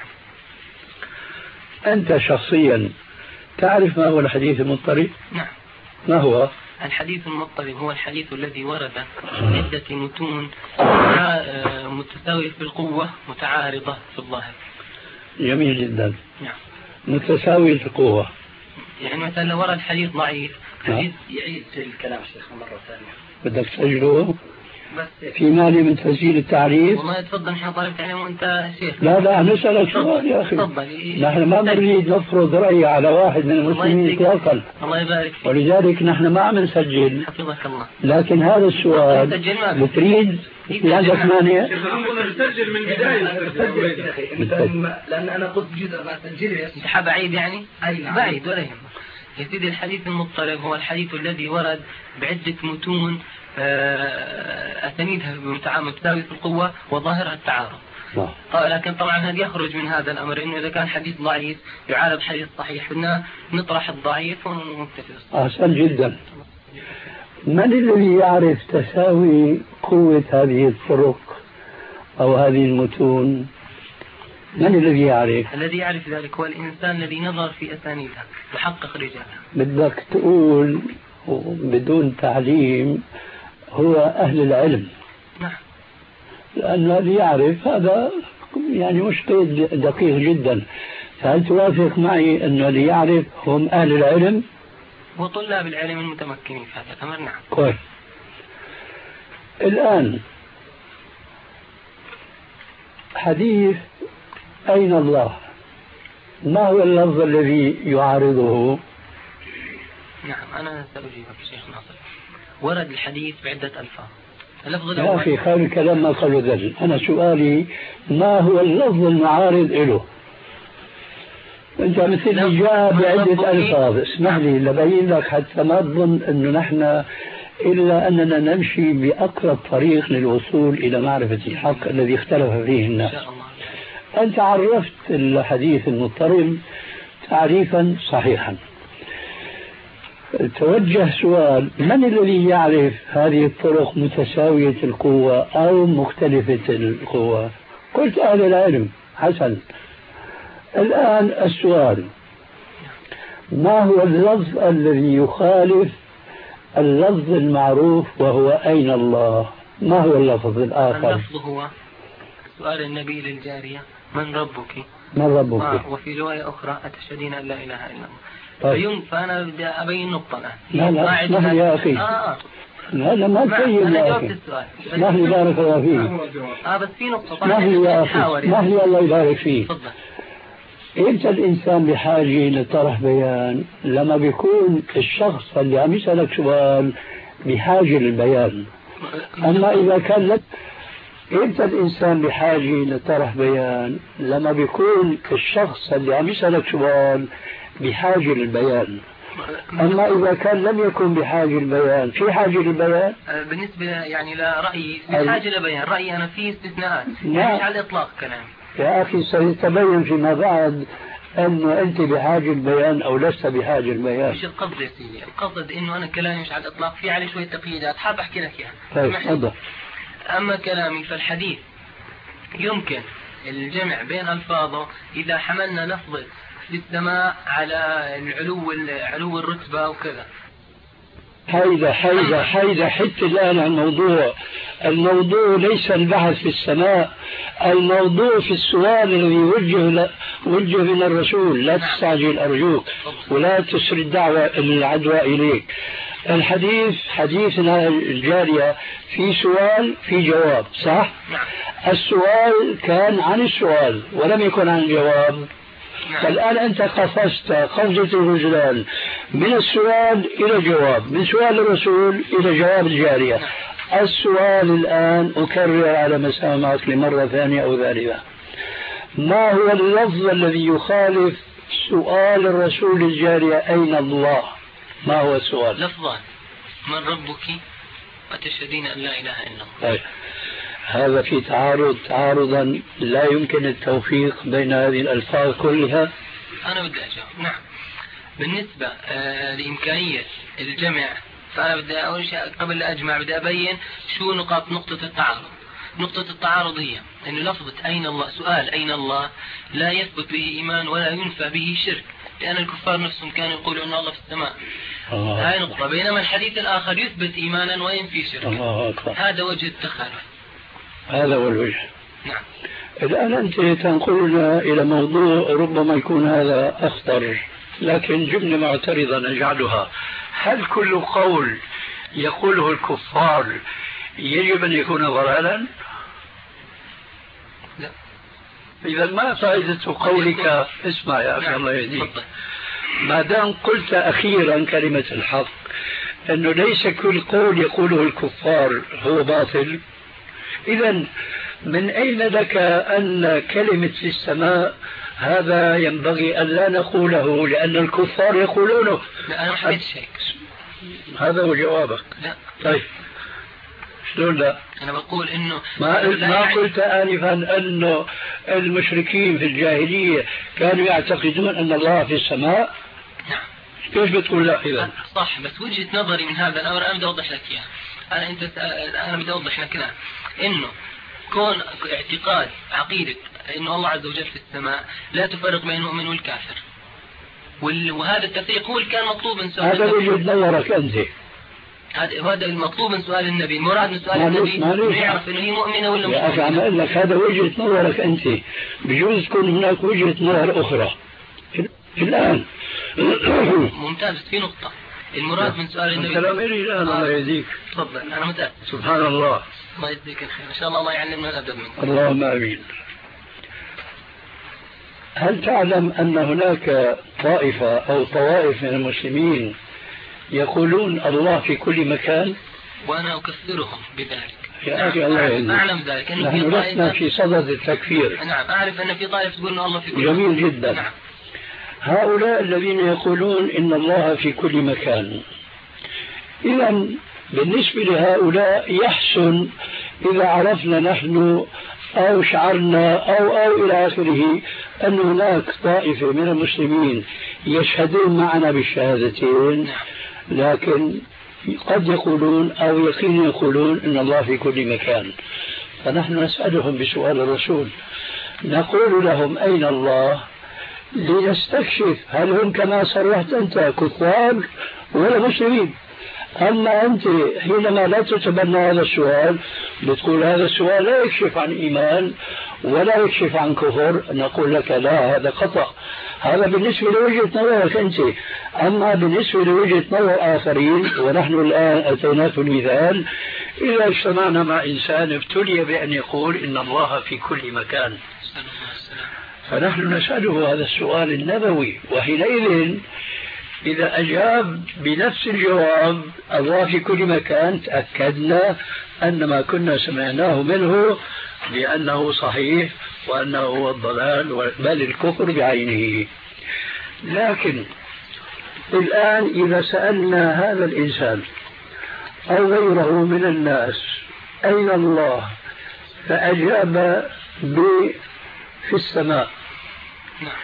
أنت شخصيا تعرف ما هو الحديث المضطرب؟
نعم.
ما هو؟
الحديث المضطرب هو الحديث الذي ورد عدة متون متساوية في القوة متعارضة في الظاهر.
جميل جدا.
نعم.
متساوي في القوة.
يعني مثلا لو ورد حديث ضعيف،
حديث يعيد الكلام شيخنا مرة ثانية.
بدك تسجله؟
بس
في مالي من تسجيل التعريف؟
والله تفضل، نحن طالب علم وانت شيخ.
لا نسألك سؤال يا أخي.
تفضل.
نحن ما نريد نفرض رأي على واحد من المسلمين إطلاقا.
الله يبارك فيك.
ولذلك نحن ما عم نسجل.
حفظك الله.
لكن هذا السؤال بتريد عندك مانع؟
نسجل من البداية.
لأن أنا قلت جزء ما سجله.
انت بعيد يعني؟ بعيد ولا يهمك. يا سيدي الحديث المضطرب هو الحديث الذي ورد بعدة متون أسانيدها متساوية في القوة وظاهرها التعارض. لكن طبعا هذا يخرج من هذا الأمر إنه إذا كان حديث ضعيف يعالج حديث صحيح، بدنا نطرح الضعيف ونكتفي.
أحسن جدا. من الذي يعرف تساوي قوة هذه الطرق أو هذه المتون؟ من الذي يعرف؟
الذي يعرف ذلك هو الإنسان الذي نظر في أسانيدها وحقق رجالها.
بدك تقول بدون تعليم هو أهل العلم.
نعم.
لأن الذي يعرف هذا يعني مش قيد دقيق جدا. فهل توافق معي أن الذي يعرف هم أهل العلم؟
وطلاب العلم المتمكنين في هذا الأمر. نعم.
كويس. الآن حديث أين الله، ما هو اللفظ الذي يعارضه؟
نعم أنا سأجيبك شيخ ناصر. ورد الحديث بعدة ألفاظ. اللفظ
يا أخي خير الكلام ما قالوا ذلك. أنا سؤالي ما هو اللفظ المعارض له؟ أنت مثل جاء بعدة ألفاظ. اسمح لي لبين لك حتى ما تظن أنه نحن إلا أننا نمشي بأقرب طريق للوصول إلى معرفة الحق الذي اختلف فيه الناس.
إن شاء الله.
أنت عرفت الحديث المضطرب تعريفا صحيحا. توجه سؤال: من الذي يعرف هذه الطرق متساوية القوة أو مختلفة القوة؟ قلت أهل العلم. حسن. الآن السؤال: ما هو اللفظ الذي يخالف اللفظ المعروف وهو أين الله؟ ما هو اللفظ الآخر؟
اللفظ هو سؤال النبي للجارية: من ربك؟
من ربك؟
وفي رواية أخرى: أتشهدين أن لا إله إلا الله.
طيب.
فأنا بدي أبين نقطة
الآن. لا اسمح لي يا أخي. هذا ما تبين يا أخي. اسمح لي بارك الله فيك.
بس في نقطة.
اسمح لي يا أخي. اسمح لي الله يبارك فيك.
تفضل.
إمتى الإنسان بحاجة لطرح بيان؟ لما بيكون الشخص اللي عم يسألك سؤال بحاجة للبيان. أما إذا كان لك إمتى الإنسان بحاجة لطرح بيان؟ لما بيكون الشخص اللي عم يسألك سؤال بحاجة للبيان. أما إذا كان لم يكن بحاجة للبيان، في حاجة للبيان؟
بالنسبة يعني لرأيي في حاجة للبيان. رأيي أنا فيه استثناءات، يعني مش على الإطلاق كلام.
يا أخي سيتبين فيما بعد أنه أنت بحاجة البيان أو لست بحاجة البيان؟
مش القصد يا سيدي، القصد إنه أنا كلامي مش على الإطلاق، في عليه شوية تقييدات حاب أحكي لك إياها.
طيب تفضل.
أما كلامي فالحديث يمكن الجمع بين ألفاظه إذا حملنا لفظة في السماء على علو الرتبة وكذا.
حيدة حتى الآن الموضوع ليس البحث في السماء، الموضوع في السؤال الذي وجه من الرسول. لا تستعجل أرجوك ولا تسرد العدوى إليك. الحديث حديثنا الجارية في سؤال في جواب، صح؟ السؤال كان عن السؤال ولم يكن عن الجواب. فالآن أنت قفزت قفزة الرجلان من السؤال إلى الجواب، من سؤال الرسول إلى جواب الجارية. السؤال الآن أكرر على مسامعك لمرة ثانية أو ثالثة، ما هو اللفظ الذي يخالف سؤال الرسول الجارية أين الله؟ ما هو السؤال؟
لفظان: من ربك وتشهدين أن لا إله إلا الله.
طيب. هذا في تعارضا لا يمكن التوفيق بين هذه الألفاظ كلها.
أنا بدي أجاوب. نعم، بالنسبة لإمكانية الجمع فأنا بدي أول شيء قبل لا أجمع بدي أبين شو نقطة التعارض. نقطة التعارض هي أن لفظة أين الله، سؤال أين الله، لا يثبت به إيمان ولا ينفى به شرك، لأن الكفار نفسهم كانوا يقولوا أن الله في السماء. هاي نقطة. بينما الحديث الآخر يثبت إيمانا وينفي شركا. هذا وجه التخالف.
هذا هو الوجه.
نعم.
الآن أنت تنقلنا إلى موضوع ربما يكون هذا أخطر، لكن جملة معترضة نجعلها: هل كل قول يقوله الكفار يجب أن يكون ضلالا؟
لا.
إذا ما فائدة قولك؟ اسمع يا أخي. نعم. الله يهديك. ما دام قلت أخيرا كلمة الحق أنه ليس كل قول يقوله الكفار هو باطل، إذا من أين لك أن كلمة في السماء هذا ينبغي أن لا نقوله لأن الكفار يقولونه؟
لا، أنا ما حبيتش هيك.
هذا هو جوابك.
لا.
طيب شلون لا؟
أنا بقول إنه
ما قلت آنفا أنه المشركين في الجاهلية كانوا يعتقدون أن الله في السماء؟
نعم.
كيف بتقول لا إذا؟
صح، بس وجهة نظري من هذا الأمر أنا بدي أوضح لك إياه. أنا بدي أوضح لك الآن إنه كون اعتقاد عقيدة إنه الله عز وجل في السماء لا تفرق بين المؤمن والكافر، وهذا التفريق هو اللي كان مطلوب من سؤال
هذا وجهة نظرك أنت.
هذا المطلوب من سؤال النبي، المراد من سؤال النبي إنه يعرف إنه هي مؤمنة ولا مش
مؤمنة. يا أخي عم أقول لك هذا وجهة نظرك أنت، بجوز تكون هناك وجهة نظر أخرى الآن.
ممتاز. في نقطة المراد من سؤال النبي.
الكلام إلي الآن. الله يهديك.
تفضل. أنا متأكد.
سبحان الله.
الله يجزيك الخير. إن شاء الله يعلمنا الأدب منك.
اللهم آمين. هل تعلم أن هناك طائفة أو طوائف من المسلمين يقولون الله في كل مكان؟
وأنا أكفرهم بذلك.
يا أخي الله يهديك.
أعلم ذلك.
نحن لسنا في صدد التكفير.
نعم، أعرف أن في طائفة تقول أن الله في كل
مكان. جميل جدا.
نعم.
هؤلاء الذين يقولون إن الله في كل مكان، إذا بالنسبة لهؤلاء يحسن إذا عرفنا نحن أو شعرنا أو إلى آخره أن هناك طائفة من المسلمين يشهدون معنا بالشهادتين، لكن قد يقولون أو يقين يقولون إن الله في كل مكان. فنحن نسألهم بسؤال الرسول، نقول لهم أين الله لنستكشف هل هم كما صرحت أنت كفار ولا مسلمين. أما أنت حينما لا تتبنى هذا السؤال بتقول هذا السؤال لا يكشف عن إيمان ولا يكشف عن كفر، نقول لك لا، هذا خطأ. هذا بالنسبة لوجهة نظرك أنت. أما بالنسبة لوجهة نظر آخرين، ونحن الآن أتيناك المثال، إذا اجتمعنا مع إنسان ابتلي بأن يقول إن الله في كل مكان، فنحن نسأله هذا السؤال النبوي، وحينئذ إذا أجاب بنفس الجواب الله في كل مكان تأكدنا أن ما كنا سمعناه منه بأنه صحيح وأنه هو الضلال بل الكفر بعينه. لكن الآن إذا سألنا هذا الإنسان أو غيره من الناس أين الله فأجاب في السماء،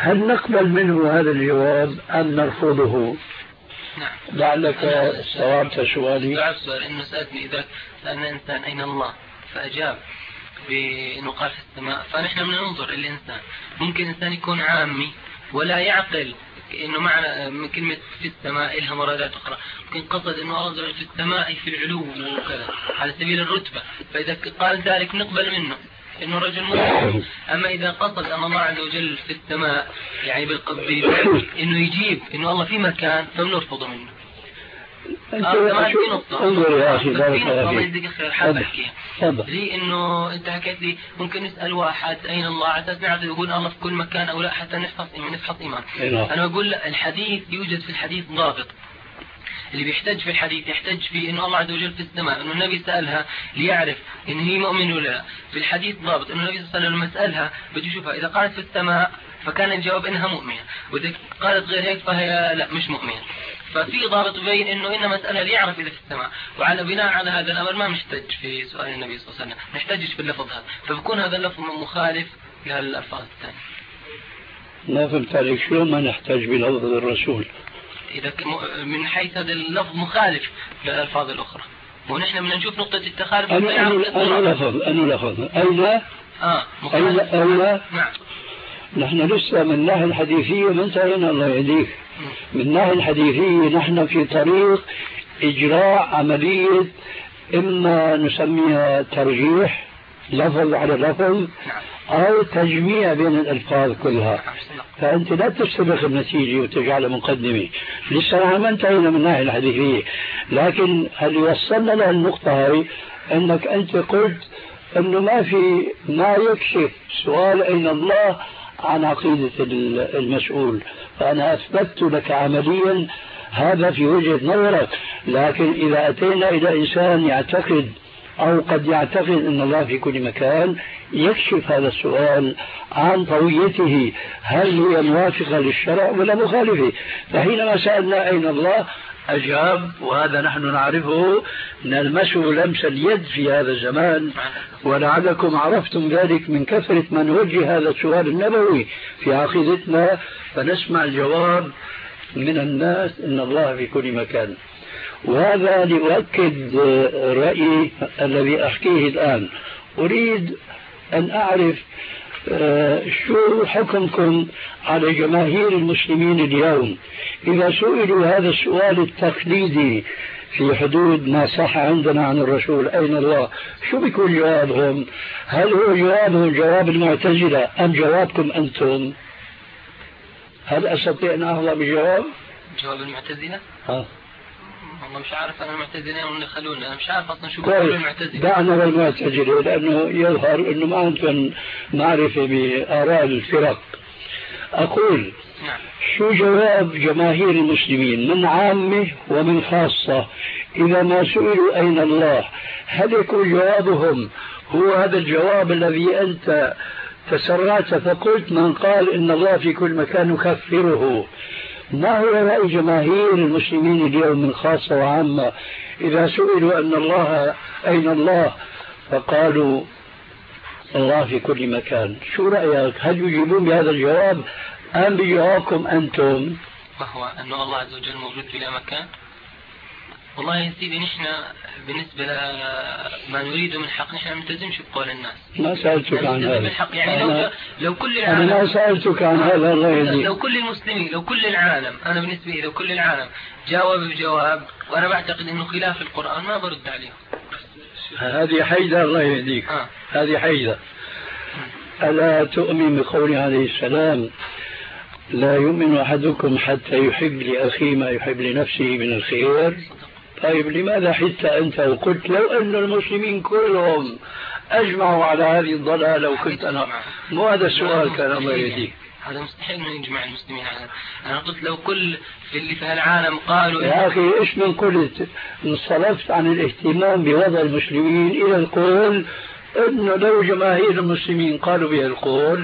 هل نقبل منه هذا الجواب أم نرفضه؟
نعم.
لعلك استوعبت سؤالي.
استوعبت سؤالي. إنه سألني إذا سألنا إنسان أين الله فأجاب بأنه قال في السماء، فنحن بننظر الإنسان. ممكن إنسان يكون عامي ولا يعقل إنه معنى من كلمة في السماء إلها مرادات أخرى، ممكن قصد إنه الله في السماء في العلو وكذا على سبيل الرتبة، فإذا قال ذلك نقبل منه إنه رجل مسلم. أما إذا قصد أن الله عز وجل في السماء يعني إنه يجيب إنه الله في مكان فبنرفضه منه.
انظر يا أخي بارك الله فيك.
لي إنه أنت حكيت لي ممكن نسأل واحد أين الله على أساس نعرف يقول الله في كل مكان أو لا حتى نفحص إيمان. أنا أقول لا، الحديث يوجد في الحديث ضابط. اللي بيحتج في الحديث يحتج في إنه الله عز وجل في السماء، إنه النبي سألها ليعرف إن هي مؤمن ولا لا. في الحديث ضابط إنه النبي صلى الله عليه وسلم لما سألها بده يشوفها إذا قالت في السماء فكان الجواب إنها مؤمنة، وإذا قالت غير هيك فهي لا مش مؤمنة. ففي ضابط يبين إنه إنما مسألة ليعرف إذا في السماء، وعلى بناء على هذا الأمر ما نحتج في سؤال النبي صلى الله عليه وسلم، نحتجش في اللفظ هذا، فبكون هذا اللفظ مخالف للألفاظ الثانية.
ما فهمت عليك، شلون ما نحتاج بلفظ الرسول؟
إذا من حيث هذا اللفظ مخالف للألفاظ الأخرى، ونحن بدنا نشوف نقطة التخارج.
أنا لفظ أين أين.
نعم.
نحن لسه من الناحية الحديثية ما انتهينا الله يهديك. من الناحية الحديثية نحن في طريق إجراء عملية إما نسميها ترجيح لفظ على لفظ أو تجميع بين الألفاظ كلها. فأنت لا تستبق النتيجة وتجعل مقدمة. لسه ما انتهينا من الناحية الحديثية، لكن اللي وصلنا للنقطة هاي أنك أنت قلت أنه ما يكشف سؤال أين الله عن عقيدة المسؤول، فأنا أثبت لك عمليا هذا في وجهة نظرك. لكن إذا أتينا إلى إنسان يعتقد أو قد يعتقد أن الله في كل مكان، يكشف هذا السؤال عن طويته، هل هي موافقة للشرع ولا مخالفة. فحينما سألنا أين الله أجاب، وهذا نحن نعرفه نلمسه لمس اليد في هذا الزمان، ولعلكم عرفتم ذلك من كثرة ما نوجه هذا السؤال النبوي في عقيدتنا، فنسمع الجواب من الناس إن الله في كل مكان. وهذا لأؤكد رأيي الذي أحكيه الآن. أريد أن أعرف شو حكمكم على جماهير المسلمين اليوم إذا سئلوا هذا السؤال التقليدي في حدود ما صح عندنا عن الرسول أين الله، شو بيكون جوابهم؟ هل هو جوابهم جواب المعتزلة أم جوابكم أنتم؟ هل أستطيع أن أحظى بجواب؟
جواب المعتزلة؟ والله مش عارف أنا المعتزلين ولا خلونا، أنا مش عارف أصلا شو بيقولوا المعتزلة.
دعنا بالمعتزلة لأنه يظهر أنه ما عندهم معرفة بآراء الفرق. أقول شو جواب جماهير المسلمين من عامة ومن خاصة إذا ما سئلوا أين الله؟ هل يكون جوابهم هو هذا الجواب الذي أنت تسرعت فقلت من قال إن الله في كل مكان نكفره؟ ما هو رأي جماهير المسلمين اليوم من خاصة وعامة إذا سئلوا أن الله أين الله فقالوا الله في كل مكان؟ شو رأيك؟ هل يجيبون بهذا الجواب أم بجوابكم أنتم؟
ما هو أن الله عز وجل موجود في لا مكان؟ والله يا سيدي نحن بالنسبة لما نريده من حق نحن نلتزمش بقول الناس.
ما سألتك عن هذا.
يعني لو كل العالم،
أنا ما سألتك عن هذا الله يهديك.
لو كل المسلمين، لو كل العالم، أنا بالنسبة لي لو كل العالم جاوب بجواب وأنا بعتقد إنه خلاف القرآن ما برد عليهم.
هذه حيدة الله يهديك. هذه حيدة. ألا تؤمن بقول عليه السلام لا يؤمن أحدكم حتى يحب لأخيه ما يحب لنفسه من الخير؟ طيب لماذا حتى أنت وقلت لو أن المسلمين كلهم أجمعوا على هذه الضلالة وكنت أنا؟ مو هذا السؤال كان الله يهديك.
هذا مستحيل أن يجمع المسلمين على هذا. أنا قلت لو كل في اللي في العالم قالوا
يا أخي إيش من قلت؟ انصرفت عن الاهتمام بوضع المسلمين إلى القول أنه لو جماهير المسلمين قالوا به القول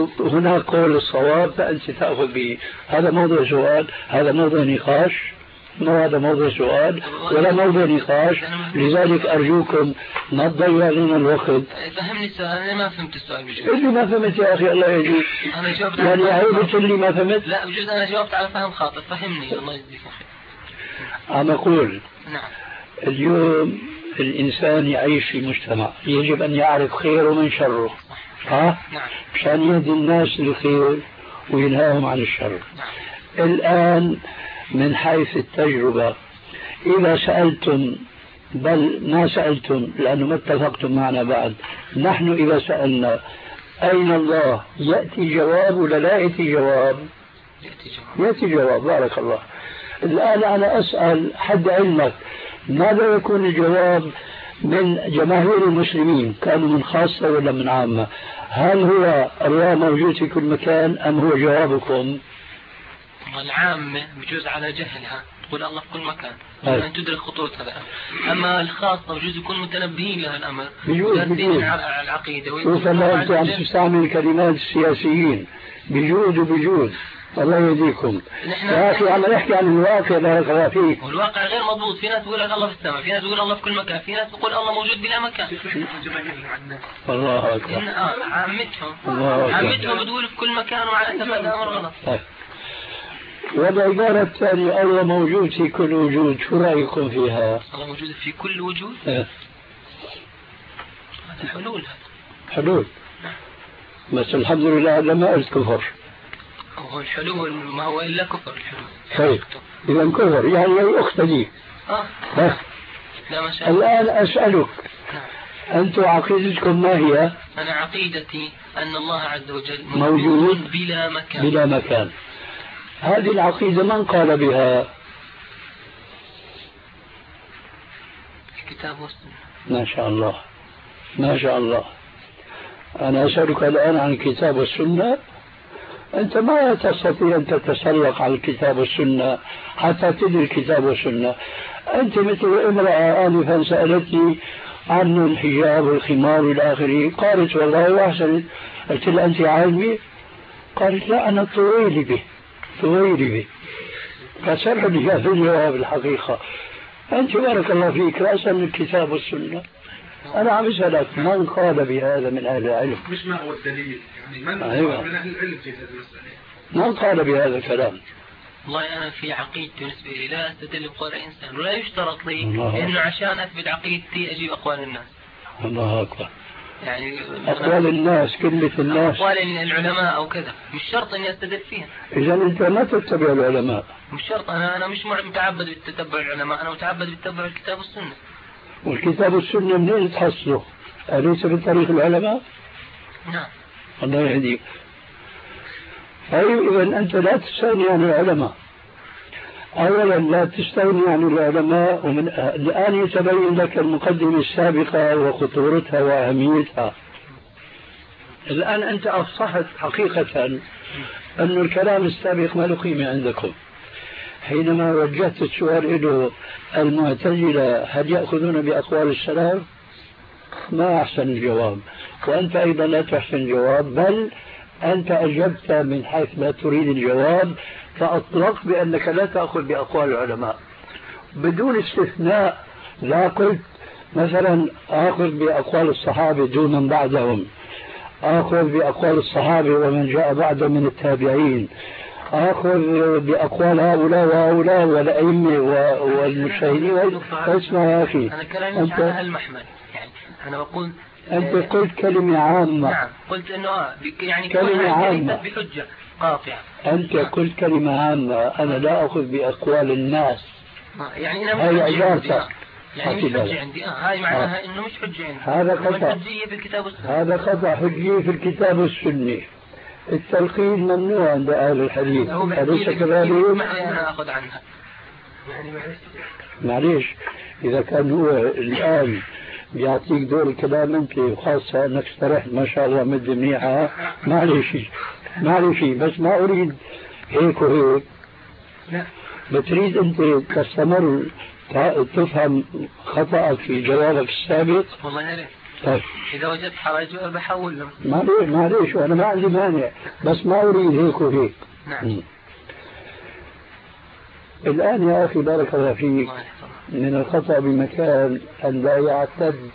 وهناك قول الصواب فأنت تأخذ به. هذا موضوع سؤال، هذا موضوع نقاش. ما هذا موضوع سؤال ولا موضوع نقاش، لذلك أرجوكم ما تضيع لنا الوقت.
فهمني السؤال، أنا ما فهمت السؤال بجوز.
اللي ما فهمت يا أخي الله يهديك.
أنا جاوبت
يعني عيبت اللي ما فهمت؟
لا بجوز أنا جاوبت على فهم خاطئ، فهمني الله يجزيك خير.
عم أقول
نعم.
اليوم الإنسان يعيش في مجتمع يجب أن يعرف خيره من شره. نعم. مشان يهدي الناس للخير وينهاهم عن الشر. نعم. الآن من حيث التجربة إذا سألتم، بل ما سألتم لأنه ما اتفقتم معنا بعد، نحن إذا سألنا أين الله يأتي جواب ولا لا يأتي جواب؟ يأتي جواب. بارك الله. الآن أنا أسأل حد علمك ماذا يكون الجواب من جماهير المسلمين، كانوا من خاصة ولا من عامة؟ هل هو الله موجود في كل مكان أم هو جوابكم؟
العامة بجوز على جهلها تقول الله في كل مكان أن تدرك خطورة هذا. أما الخاصة بجوز يكون متنبهين لها الأمر
بجوز على
العقيدة.
شوف الله أنت عم تستعمل كلمات السياسيين بجوز وبجوز، الله يهديكم يا أخي. عم نحكي عن الواقع بارك الله فيك.
والواقع غير مضبوط، في ناس تقول الله في السماء، في ناس تقول الله في كل مكان، في ناس تقول الله موجود بلا مكان.
الله أكبر.
عامتهم بتقول في كل مكان وعلى أساس هذا أمر غلط.
والعبارة الثانية الله موجود في كل وجود، شو رأيكم فيها؟
الله موجود في كل وجود؟ هذا حلول.
حلول. بس الحمد لله لما قلت كفر.
هو الحلول ما هو إلا كفر الحلول.
طيب إذا كفر يعني يقتدي. بس الآن أسألك أنتم عقيدتكم ما هي؟
أنا عقيدتي أن الله عز وجل
موجود
بلا مكان.
بلا مكان. هذه العقيدة من قال بها؟
الكتاب والسنة.
ما شاء الله ما شاء الله. أنا أسألك الآن عن الكتاب والسنة. أنت ما تستطيع أن تتسلق على الكتاب والسنة حتى تدري الكتاب والسنة. أنت مثل امرأة آنفا سألتني عن الحجاب والخمار والى آخره، قالت والله وأحسنت. قلت لها أنت عالمة؟ قالت لا أنا طويلة به. فسرح لي في الجواب الحقيقة. أنت بارك الله فيك رأسا من الكتاب والسنة. أنا عم أسألك من قال بهذا من أهل العلم؟
مش ما هو الدليل يعني من من أهل العلم في هذه المسألة؟
من قال بهذا الكلام؟
والله أنا في عقيدتي بالنسبة لي لا أستدل بقول إنسان، ولا يشترط لي إنه عشان أثبت عقيدتي أجيب أقوال الناس.
الله أكبر.
يعني
أقوال الناس، كلمة الناس،
أقوال العلماء أو كذا، مش شرط إني أستدل فيها.
إذا أنت ما تتبع العلماء.
مش شرط. أنا مش متعبد بتتبع العلماء، أنا متعبد بتتبع الكتاب والسنة.
والكتاب والسنة منين تحصله؟ أليس من طريق العلماء؟
نعم.
الله يهديك. طيب إذا أنت لا تستغني عن العلماء. أولا لا تستغني عن العلماء، ومن الآن يتبين لك المقدمة السابقة وخطورتها وأهميتها. الآن أنت أفصحت حقيقة أن الكلام السابق ما له قيمة عندكم. حينما وجهت السؤال له المعتزلة هل يأخذون بأقوال السلف؟ ما أحسن الجواب، وأنت أيضا لا تحسن الجواب، بل أنت أجبت من حيث لا تريد الجواب، فأطلقت بأنك لا تأخذ بأقوال العلماء بدون استثناء. لا قلت مثلا آخذ بأقوال الصحابة دون من بعدهم، آخذ بأقوال الصحابة ومن جاء بعد من التابعين، آخذ بأقوال هؤلاء وهؤلاء والأئمة والمجتهدين. اسمع يا أخي،
أنا كلامي مش على هالمحمل، يعني أنا بقول
أنت قلت كلمة عامة.
نعم قلت إنه يعني
كلمة عامة
بحجة قاطعة.
أنت قلت كلمة عامة، أنا لا أخذ بأقوال الناس.
يعني أنا
هاي عبارتك.
يعني مش حجة عندي. هاي معناها إنه مش حجة عندي.
هذا خطأ.
حجية في الكتاب والسنة.
هذا خطأ. حجية في الكتاب والسنة. التلقين ممنوع عند أهل الحديث، أليس كذلك؟
أنا أخذ عنها. يعني
معليش إذا كان هو الآن بيعطيك دور الكلام أنت، وخاصة أنك استرحت ما شاء الله مدة منيحة، معليش بس ما أريد هيك وهيك.
لا
بتريد أنت تستمر تفهم خطأك في جوابك السابق.
والله يا ريت.
طيب
إذا وجدت حرج بحول له.
معليش وأنا ما عندي مانع، بس ما أريد هيك وهيك.
نعم.
الآن يا أخي بارك الله فيك، من الخطأ بمكان أن لا يعتد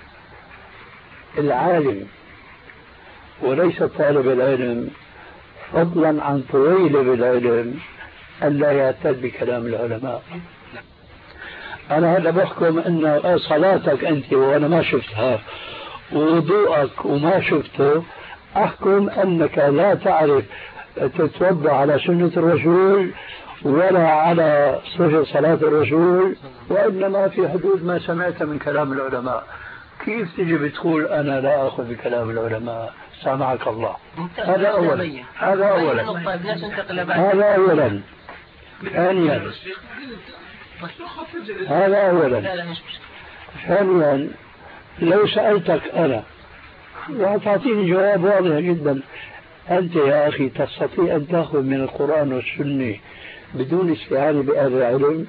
العالم وليس طالب العلم فضلا عن طويل العلم أن لا يعتد بكلام العلماء. أنا هذا بحكم أن صلاتك أنت وأنا ما شفتها ووضوءك وما شفته، أحكم أنك لا تعرف تتوضأ على سنة الرسول ولا على صفة صلاة الرسول، وإنما في حدود ما سمعت من كلام العلماء. كيف تجي بتقول أنا لا أخذ بكلام العلماء؟ سامعك الله. هذا أولا. هذا أولا. ثانيا ثانيا لو سألتك أنا وتعطيني جواب واضح جدا، أنت يا أخي تستطيع أن تأخذ من القرآن والسنة بدون استعانة بأهل العلم؟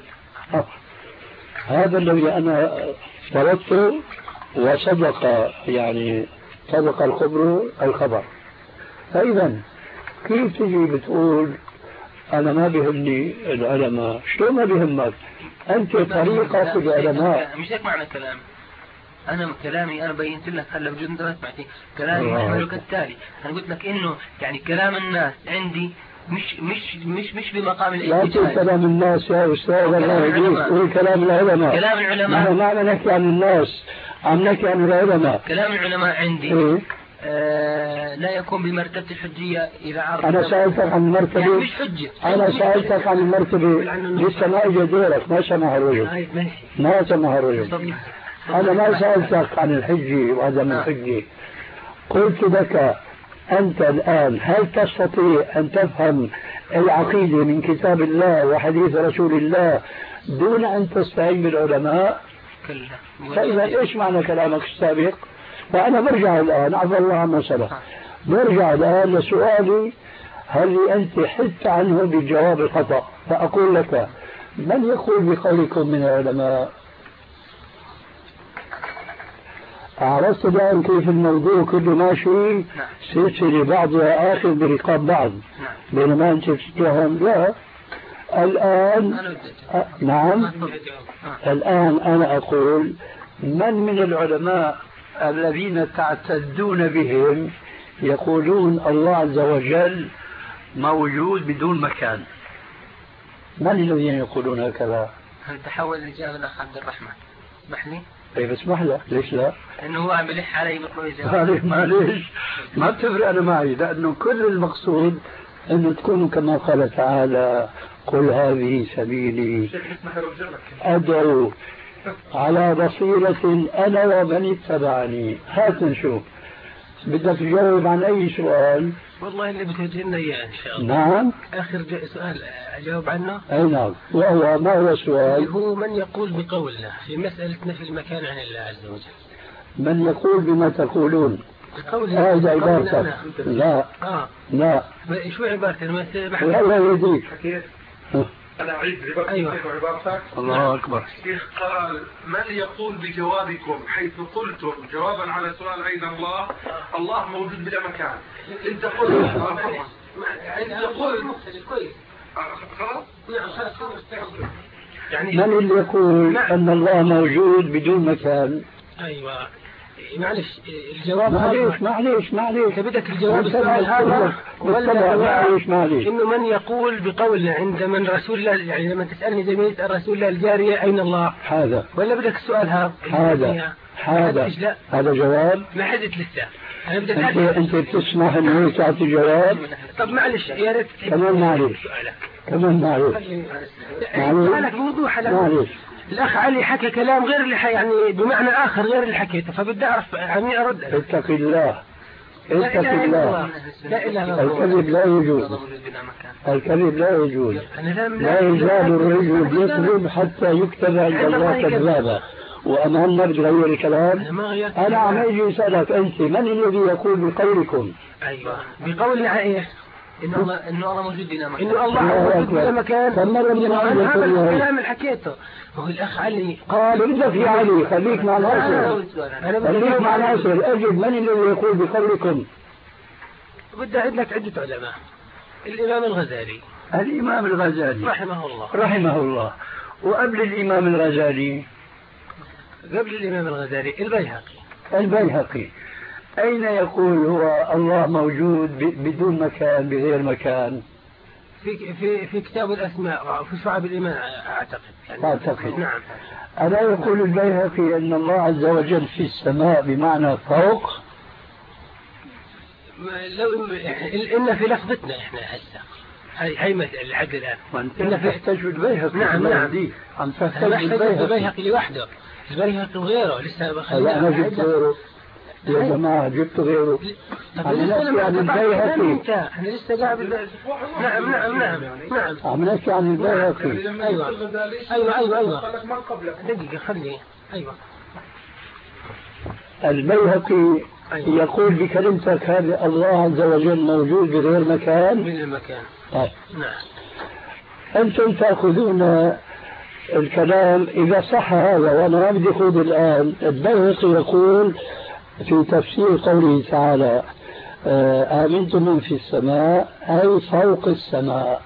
هذا الذي أنا طلبته وصدق، يعني صدق الخبر. فإذا كيف تجي بتقول أنا ما بيهمني العلماء؟ شلون ما بيهمك؟ أنت طريقك العلماء.
مش هيك معنى كلام. كلامي أنا بينت لك هلا بجد أنت ما سمعتني. كلامي محمله كالتالي، أنا قلت لك إنه يعني كلام الناس عندي مش بمقام الاجتهاد.
لا كلام الناس يا أستاذ، الله يهديك، قول كلام العلماء.
كلام العلماء
ما نحكي عن الناس، عم نحكي عن العلماء.
كلام العلماء عندي لا يكون بمرتبة الحجية إذا عرض.
أنا سألتك عن المرتبة،
يعني مش حجة.
أنا سألتك عن المرتبة لسه ما إجا دورك، ما سمع الرجل. ما سمع الرجل. أنا ما سألتك عن الحجة وعدم الحجة. قلت لك أنت الآن هل تستطيع أن تفهم العقيدة من كتاب الله وحديث رسول الله دون أن تستعين بالعلماء؟ فإذا إيش معنى كلامك السابق؟ فأنا برجع الآن، عفى الله عما سبق، برجع الآن لسؤالي هل أنت حدت عنه بالجواب الخطأ. فأقول لك من يقول بقولكم من العلماء؟ عرفت الآن كيف الموضوع كله ماشي؟ سلسلة بعضها آخر برقاب بعض، بينما أنت تتهم لا. الآن نعم، الآن أنا أقول من العلماء الذين تعتدون بهم يقولون الله عز وجل موجود بدون مكان؟ من الذين يقولون هكذا؟
تحول الإجابة الأخ عبد الرحمن. اسمح لي.
طيب اسمح له، ليش لا؟
لأنه هو عم بلح علي بطلب يجاوب.
معليش ما بتفرق أنا معي، لأنه كل المقصود أنه تكونوا كما قال تعالى قل هذه سبيلي أدعو على بصيرة أنا ومن اتبعني. هات نشوف بدك تجاوب عن أي سؤال.
والله اللي بتوجهنا إياه إن شاء الله.
نعم.
آخر سؤال أجاوب عنه.
أي نعم. وهو ما هو السؤال؟
هو من يقول بقولنا في مسألة نفي المكان عن الله عز وجل.
من يقول بما تقولون؟
بقولنا.
هذا عبارتك. لا. لا.
شو عبارتي؟
الله يهديك.
أنا أعيد عبارتك.
الله أكبر.
قال من يقول بجوابكم حيث قلتم جوابا على سؤال أين الله؟ الله موجود بلا مكان. أنت قلت
كويس.
خلاص؟
يعني
من اللي يقول أن الله موجود بدون مكان؟
أيوة معلش الجواب
معلش
انت بدك الجواب السؤال هذا
معلش
انه من يقول بقولنا عند من رسول الله، يعني لما تسالني زي ما يسال رسول الله الجاريه اين الله
هذا،
ولا بدك السؤال
هذا جواب
ما حدث لسه. انا بدك
انت بتسمح انه تعطي جواب؟
طب معلش يا ريت
كمان معلش
سؤالك بوضوح. معلش الأخ علي حكى كلام غير اللي يعني بمعنى آخر غير اللي حكيته، فبدي أعرف عمي أرد.
اتق الله.
لا إله إلا الله.
الكذب لا يجوز. الكذب لا يجوز. لا يزال الرجل يكذب حتى يكتب عند الله كذابا. وأمام نغير الكلام. أنا عم أجي أسألك أنت من الذي يقول بقولكم؟
أيوة بقولنا إيه؟ إنه الله موجود بلا مكان. إنه الله موجود بلا مكان. هذا الكلام اللي حكيته. هو الأخ علي
قال بدك يا علي خليك مع الأصل. خليك مع الأصل. أجد من الذي يقول بقولكم؟
بدي أعد لك عدة علماء. الإمام الغزالي
الإمام الغزالي
رحمه الله.
وقبل الإمام الغزالي،
قبل الإمام الغزالي
البيهقي. أين يقول هو الله موجود بدون مكان بغير مكان؟
في كتاب الأسماء في شعب الإيمان
أعتقد.
نعم.
ألا يقول البيهقي أن الله عز وجل في السماء بمعنى فوق؟
لو إن في لفظتنا إحنا هسه هي مسألة لحد الآن.
وأنت تحتاج البيهقي.
نعم.
عم تحتاج
البيهقي لوحده، البيهقي وغيره لسه.
أنا جبت غيره يا جماعة، جبت غيره.
أنا لسه قاعد. نعم.
عم نحكي عن البيهقي.
أيوة. دقيقة خلي. أيوة.
البيهقي يقول بكلمتك هذه الله عز وجل موجود بغير مكان.
من المكان. نعم.
أنتم تأخذون الكلام إذا صح هذا، وأنا ما بدي أخذ الآن. البيهقي يقول في تفسير قوله تعالى آمنتم من في السماء أي فوق السماء،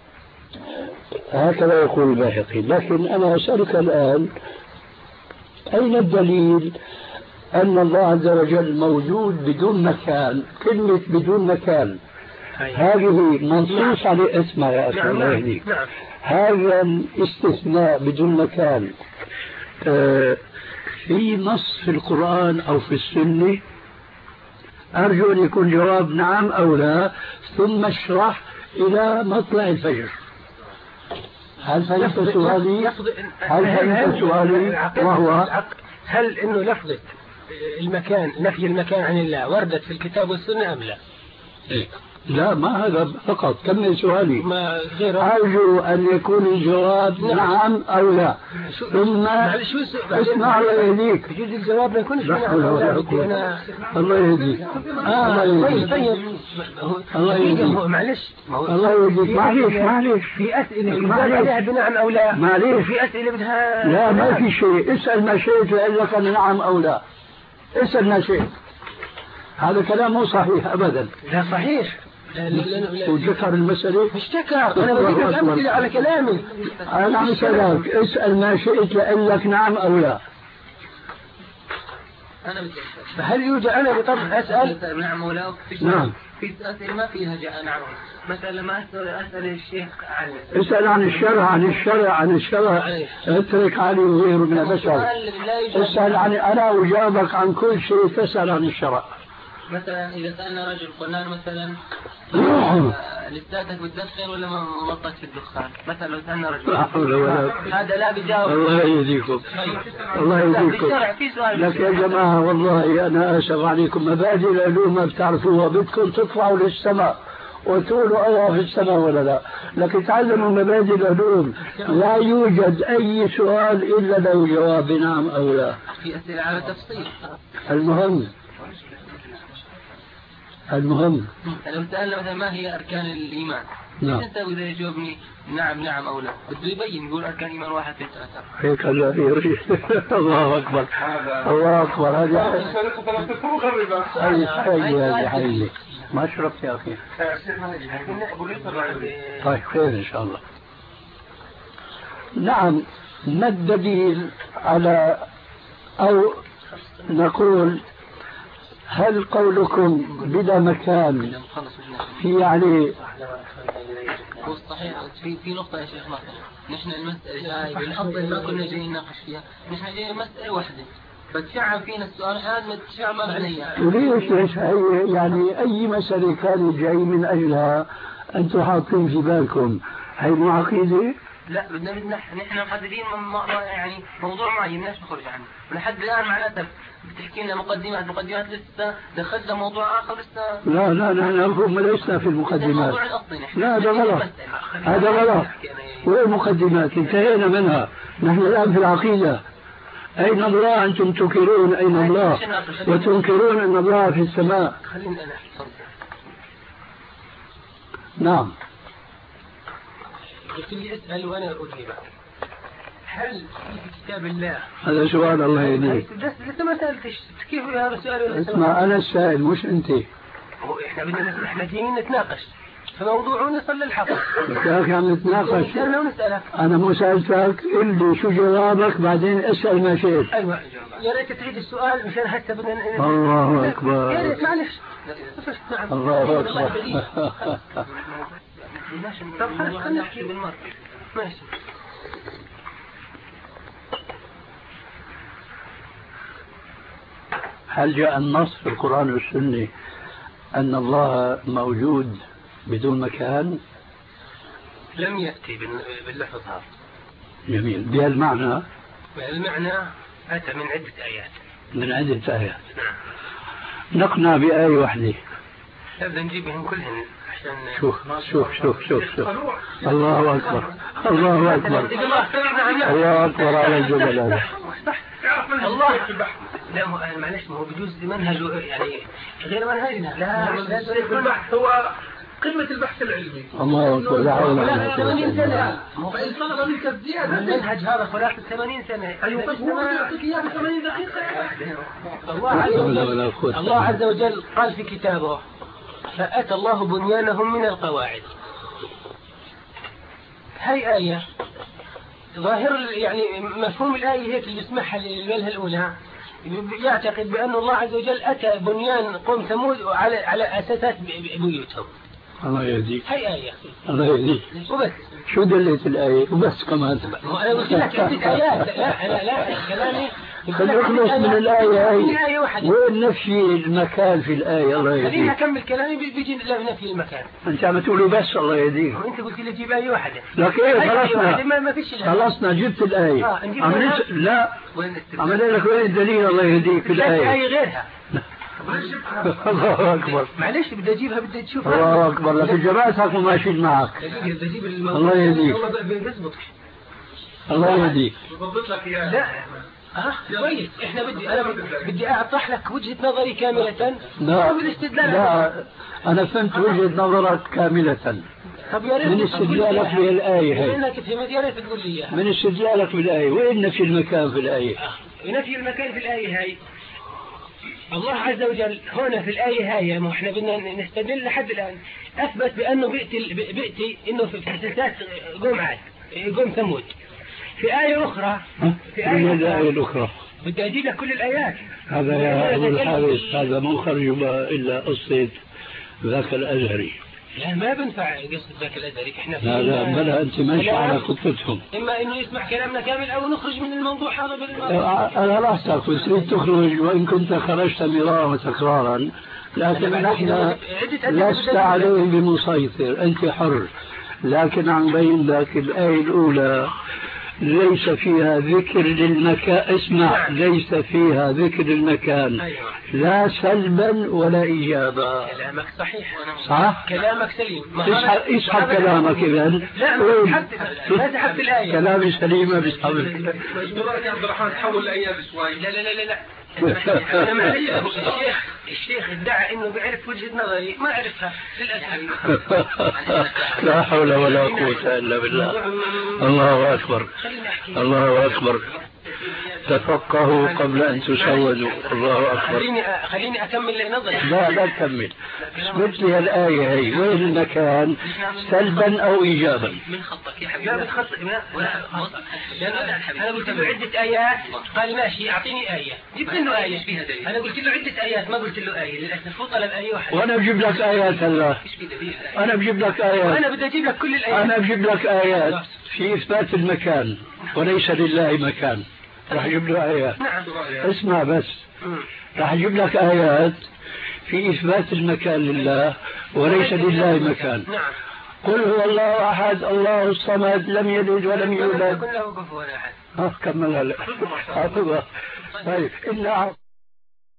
هكذا يقول البيهقي. لكن أنا أسألك الآن، أين الدليل أن الله عز وجل موجود بدون مكان؟ كلمة بدون مكان هذه منصوص عليه اسمها يا أخي الله يهديك. هذا الاستثناء بدون مكان في نص في القرآن أو في السنة؟ أرجو أن يكون جواب نعم أو لا، ثم اشرح إلى مطلع الفجر. هل فهمت سؤالي؟ وهو
هل إنه لفظة المكان، نفي المكان عن الله، وردت في الكتاب والسنة أم لا؟
لا، ما هذا فقط، كمل سؤالي.
ما
أرجو أن يكون الجواب نعم أو لا، ثم اسمع الله يهديك.
يجوز الجواب ما يكونش
نعم. الله يهديك. الله يهديك.
معلش
الله يهديك. معلش
في أسئلة عليها بنعم أو لا.
معلش
في أسئلة بدها
لا، ما في شيء. اسأل ما شئت وإن لك نعم أو لا. اسأل ما شئت. هذا كلام مو صحيح أبدا.
لا صحيح.
وذكر المسألة
مش ذكر، أنا بديك أمثلة على كلامي.
أنا عم أسألك اسأل ما شئت لأن لك نعم أو لا.
أنا
فهل يوجد أنا بطبع أسأل
نعم أو لا؟
نعم.
في أسئلة ما فيها نعم. مثلا ما أسأل الشيخ عن
اسأل عن الشرع. اترك علي وغيره من البشر. اسأل عني أنا وجاوبك عن كل شيء. تسأل عن الشرع.
مثلا إذا سألنا رجل قلنا له مثلا لساتك بتدخن ولا ما مطت في الدخان؟ مثلا لو سألنا رجل هذا لا بيجاوب.
الله يهديكم. الله يهديكم. لك يا جماعة والله أنا أسف عليكم، مبادئ العلوم ما بتعرفوها، بدكم تطلعوا للسماء وتقولوا الله في السماء ولا لا. لكن تعلموا مبادئ العلوم، لا يوجد أي سؤال إلا له جواب نعم أو لا.
في أسئلة على تفصيل.
المهم
لو سألنا مثلا ما هي أركان الإيمان؟
نعم.
أنت إذا يجاوبني نعم أو لا، بده يبين يقول أركان الإيمان 1 2 3.
هيك الله يريد. الله أكبر. الله أكبر. هذا حي ما شربت يا أخي. طيب خير إن شاء الله. نعم. ما الدليل على، أو نقول هل قولكم بلا مكان في عليه؟
هو صحيح. في نقطة يا شيخ ناصر، نحن المسألة هاي بالأفضل ما كنا جايين نناقش فيها، نحن جايين مسألة واحدة فتشعب فينا السؤال هذا ما تشعب ما معنيها.
وليش يعني أي مسألة كان جاي من أجلها أنتم حاطين في بالكم هي مو عقيدة؟
لا، بدنا نحن محددين يعني موضوع معين بدناش نخرج عنه، ولحد الآن معناتها بتحكي لنا مقدمات لسه دخلنا موضوع آخر لسه.
لا نحن لسنا في المقدمات. لا هذا غلط. والمقدمات انتهينا منها. نحن الآن في العقيدة. أين الله؟ أنتم تنكرون أين الله وتنكرون أن الله في السماء.
خليني أنا أحصل.
نعم.
قلت لي اسأل وأنا أجيبك. هل في كتاب الله؟
هذا سؤال الله يهديك.
لسه ما سألتش كيف هذا السؤال؟
اسمع أنا السائل مش أنت.
احنا جايين نتناقش. فموضوع نصل للحق.
يا أخي عم نتناقش. أنا مو سألتك اللي شو جوابك بعدين اسأل ما شئت.
أيوة يا ريت تعيد السؤال مشان هسه بدنا.
الله أكبر.
يا ريت معلش.
الله أكبر.
طب خلينا نحكي بالمرة. ماشي.
هل جاء النص في القرآن والسنة أن الله موجود بدون مكان؟
لم يأتي باللفظ هذا.
جميل. بهالمعنى؟
بهالمعنى أتى من عدة آيات.
من عدة آيات. نقنع بآية واحدة.
بدنا نجيبهم كلهن عشان.
شوف. الله أكبر. الله أكبر. الله أكبر على الجبل هذا.
الله لا معلش ما هو بجوز منهجه يعني غير منهجنا. لا
البحث هو قمة البحث العلمي.
الله أكبر. لا حول ولا قوة.
80 سنة.
فإن طلب منك الزيادة
المنهج هذا خلاص 80 سنة.
أيوة طيب هو يعطيك إياه ب 80 دقيقة.
الله عز وجل قال في كتابه فأتى الله بنيانهم من القواعد. هاي آية ظاهر يعني مفهوم الآية هيك اللي يسمعها للوجهة الأولى يعتقد بأن الله عز وجل أتى بنيان قوم ثمود على أساسات بيوتهم.
الله يهديك.
هاي آية.
الله يهديك.
وبس.
شو دلت الآية وبس كمان.
أنا قلت لك عدة آيات. لا كلامي.
خلص من الآية هاي. وين نفي المكان في الآية؟ الله يهديك.
خليني أكمل كلامي بيجي نفي المكان.
أنت عم تقولوا بس الله يهديك.
وأنت قلت لي جيب آية واحدة.
لك إيه خلصنا.
ما فيش.
خلصنا جبت الآية. لا. عمل لك وين الدليل الله يهديك في الآية؟
آية غيرها.
الله أكبر.
معلش بدي أجيبها بدي تشوفها.
الله أكبر. لكن جماعتك وماشيين معك.
بدي أجيب
الله يهديك.
بيزبط.
الله يهديك.
بضبط لك إياه.
لا. كويس. احنا بدي أطرح لك وجهة نظري كاملة.
لا أنا فهمت وجهة نظرك كاملة.
طب يا ريت
من استدلالك بالآية هاي.
انك فهمت يا ريت تقول لي اياها.
من استدلالك بالآية وين نفي المكان في الآية؟
نفي المكان في الآية هاي الله عز وجل هنا في الآية هاي ما احنا بدنا نستدل لحد الآن أثبت بأنه بيأتي إنه في أساسات قوم ثمود. في آية أخرى
الآية الأخرى
بدي أجيب لك كل الآيات.
هذا يا أبو الحارث هذا مو خرج إلا قصة ذاك الأزهري.
لا ما بنفع قصة ذاك الأزهري. احنا
لا بلا أنت ماشي على خطتهم.
إما إنه يسمع كلامنا كامل أو نخرج من الموضوع هذا
أنا لا أستغفر تريد تخرج وإن كنت خرجت مرارا وتكرارا لكن نحن لست عليهم بمسيطر أنت حر. لكن عن بين ذاك الآية الأولى ليس فيها ذكر للمكان. اسمع ليس فيها ذكر المكان لا سلبا ولا إيجابا.
كلامك صحيح.
صح؟
كلامك سليم.
اسحب كلامك إذن.
لا ما سحبت الآية.
كلامي سليمة بسحبك.
مجبورك يا عبد الرحمن تحول الأيام شوي.
لا الشيخ ادعى انه بيعرف وجهة نظري ما عرفها للأسف.
لا حول ولا قوة الا بالله. الله اكبر. الله اكبر. تفقهوا قبل ان تسودوا. الله اكبر.
خليني اكمل نظري.
لا تكمل. قلت لي الآية هي وين المكان سلبا او ايجابا؟
من خطك يا حبيبي. لا من خطك انا قلت له عدة آيات قال ماشي اعطيني آية. جبت له آية. انا قلت له عدة آيات ما قلت له آية للأسف. هو طلب آية واحدة.
وانا بجيب لك آيات هلا. انا بجيب لك آيات.
انا بدي اجيب لك كل الآيات.
انا بجيب لك آيات في إثبات المكان وليس لله مكان. راح اجيب له آيات.
نعم.
اسمع بس. راح اجيب لك آيات في إثبات المكان لله وليس لله مكان.
نعم.
قل هو الله أحد الله الصمد لم يلد ولم يولد.
كله كفوا أحد.
كملها لك. طيب إلا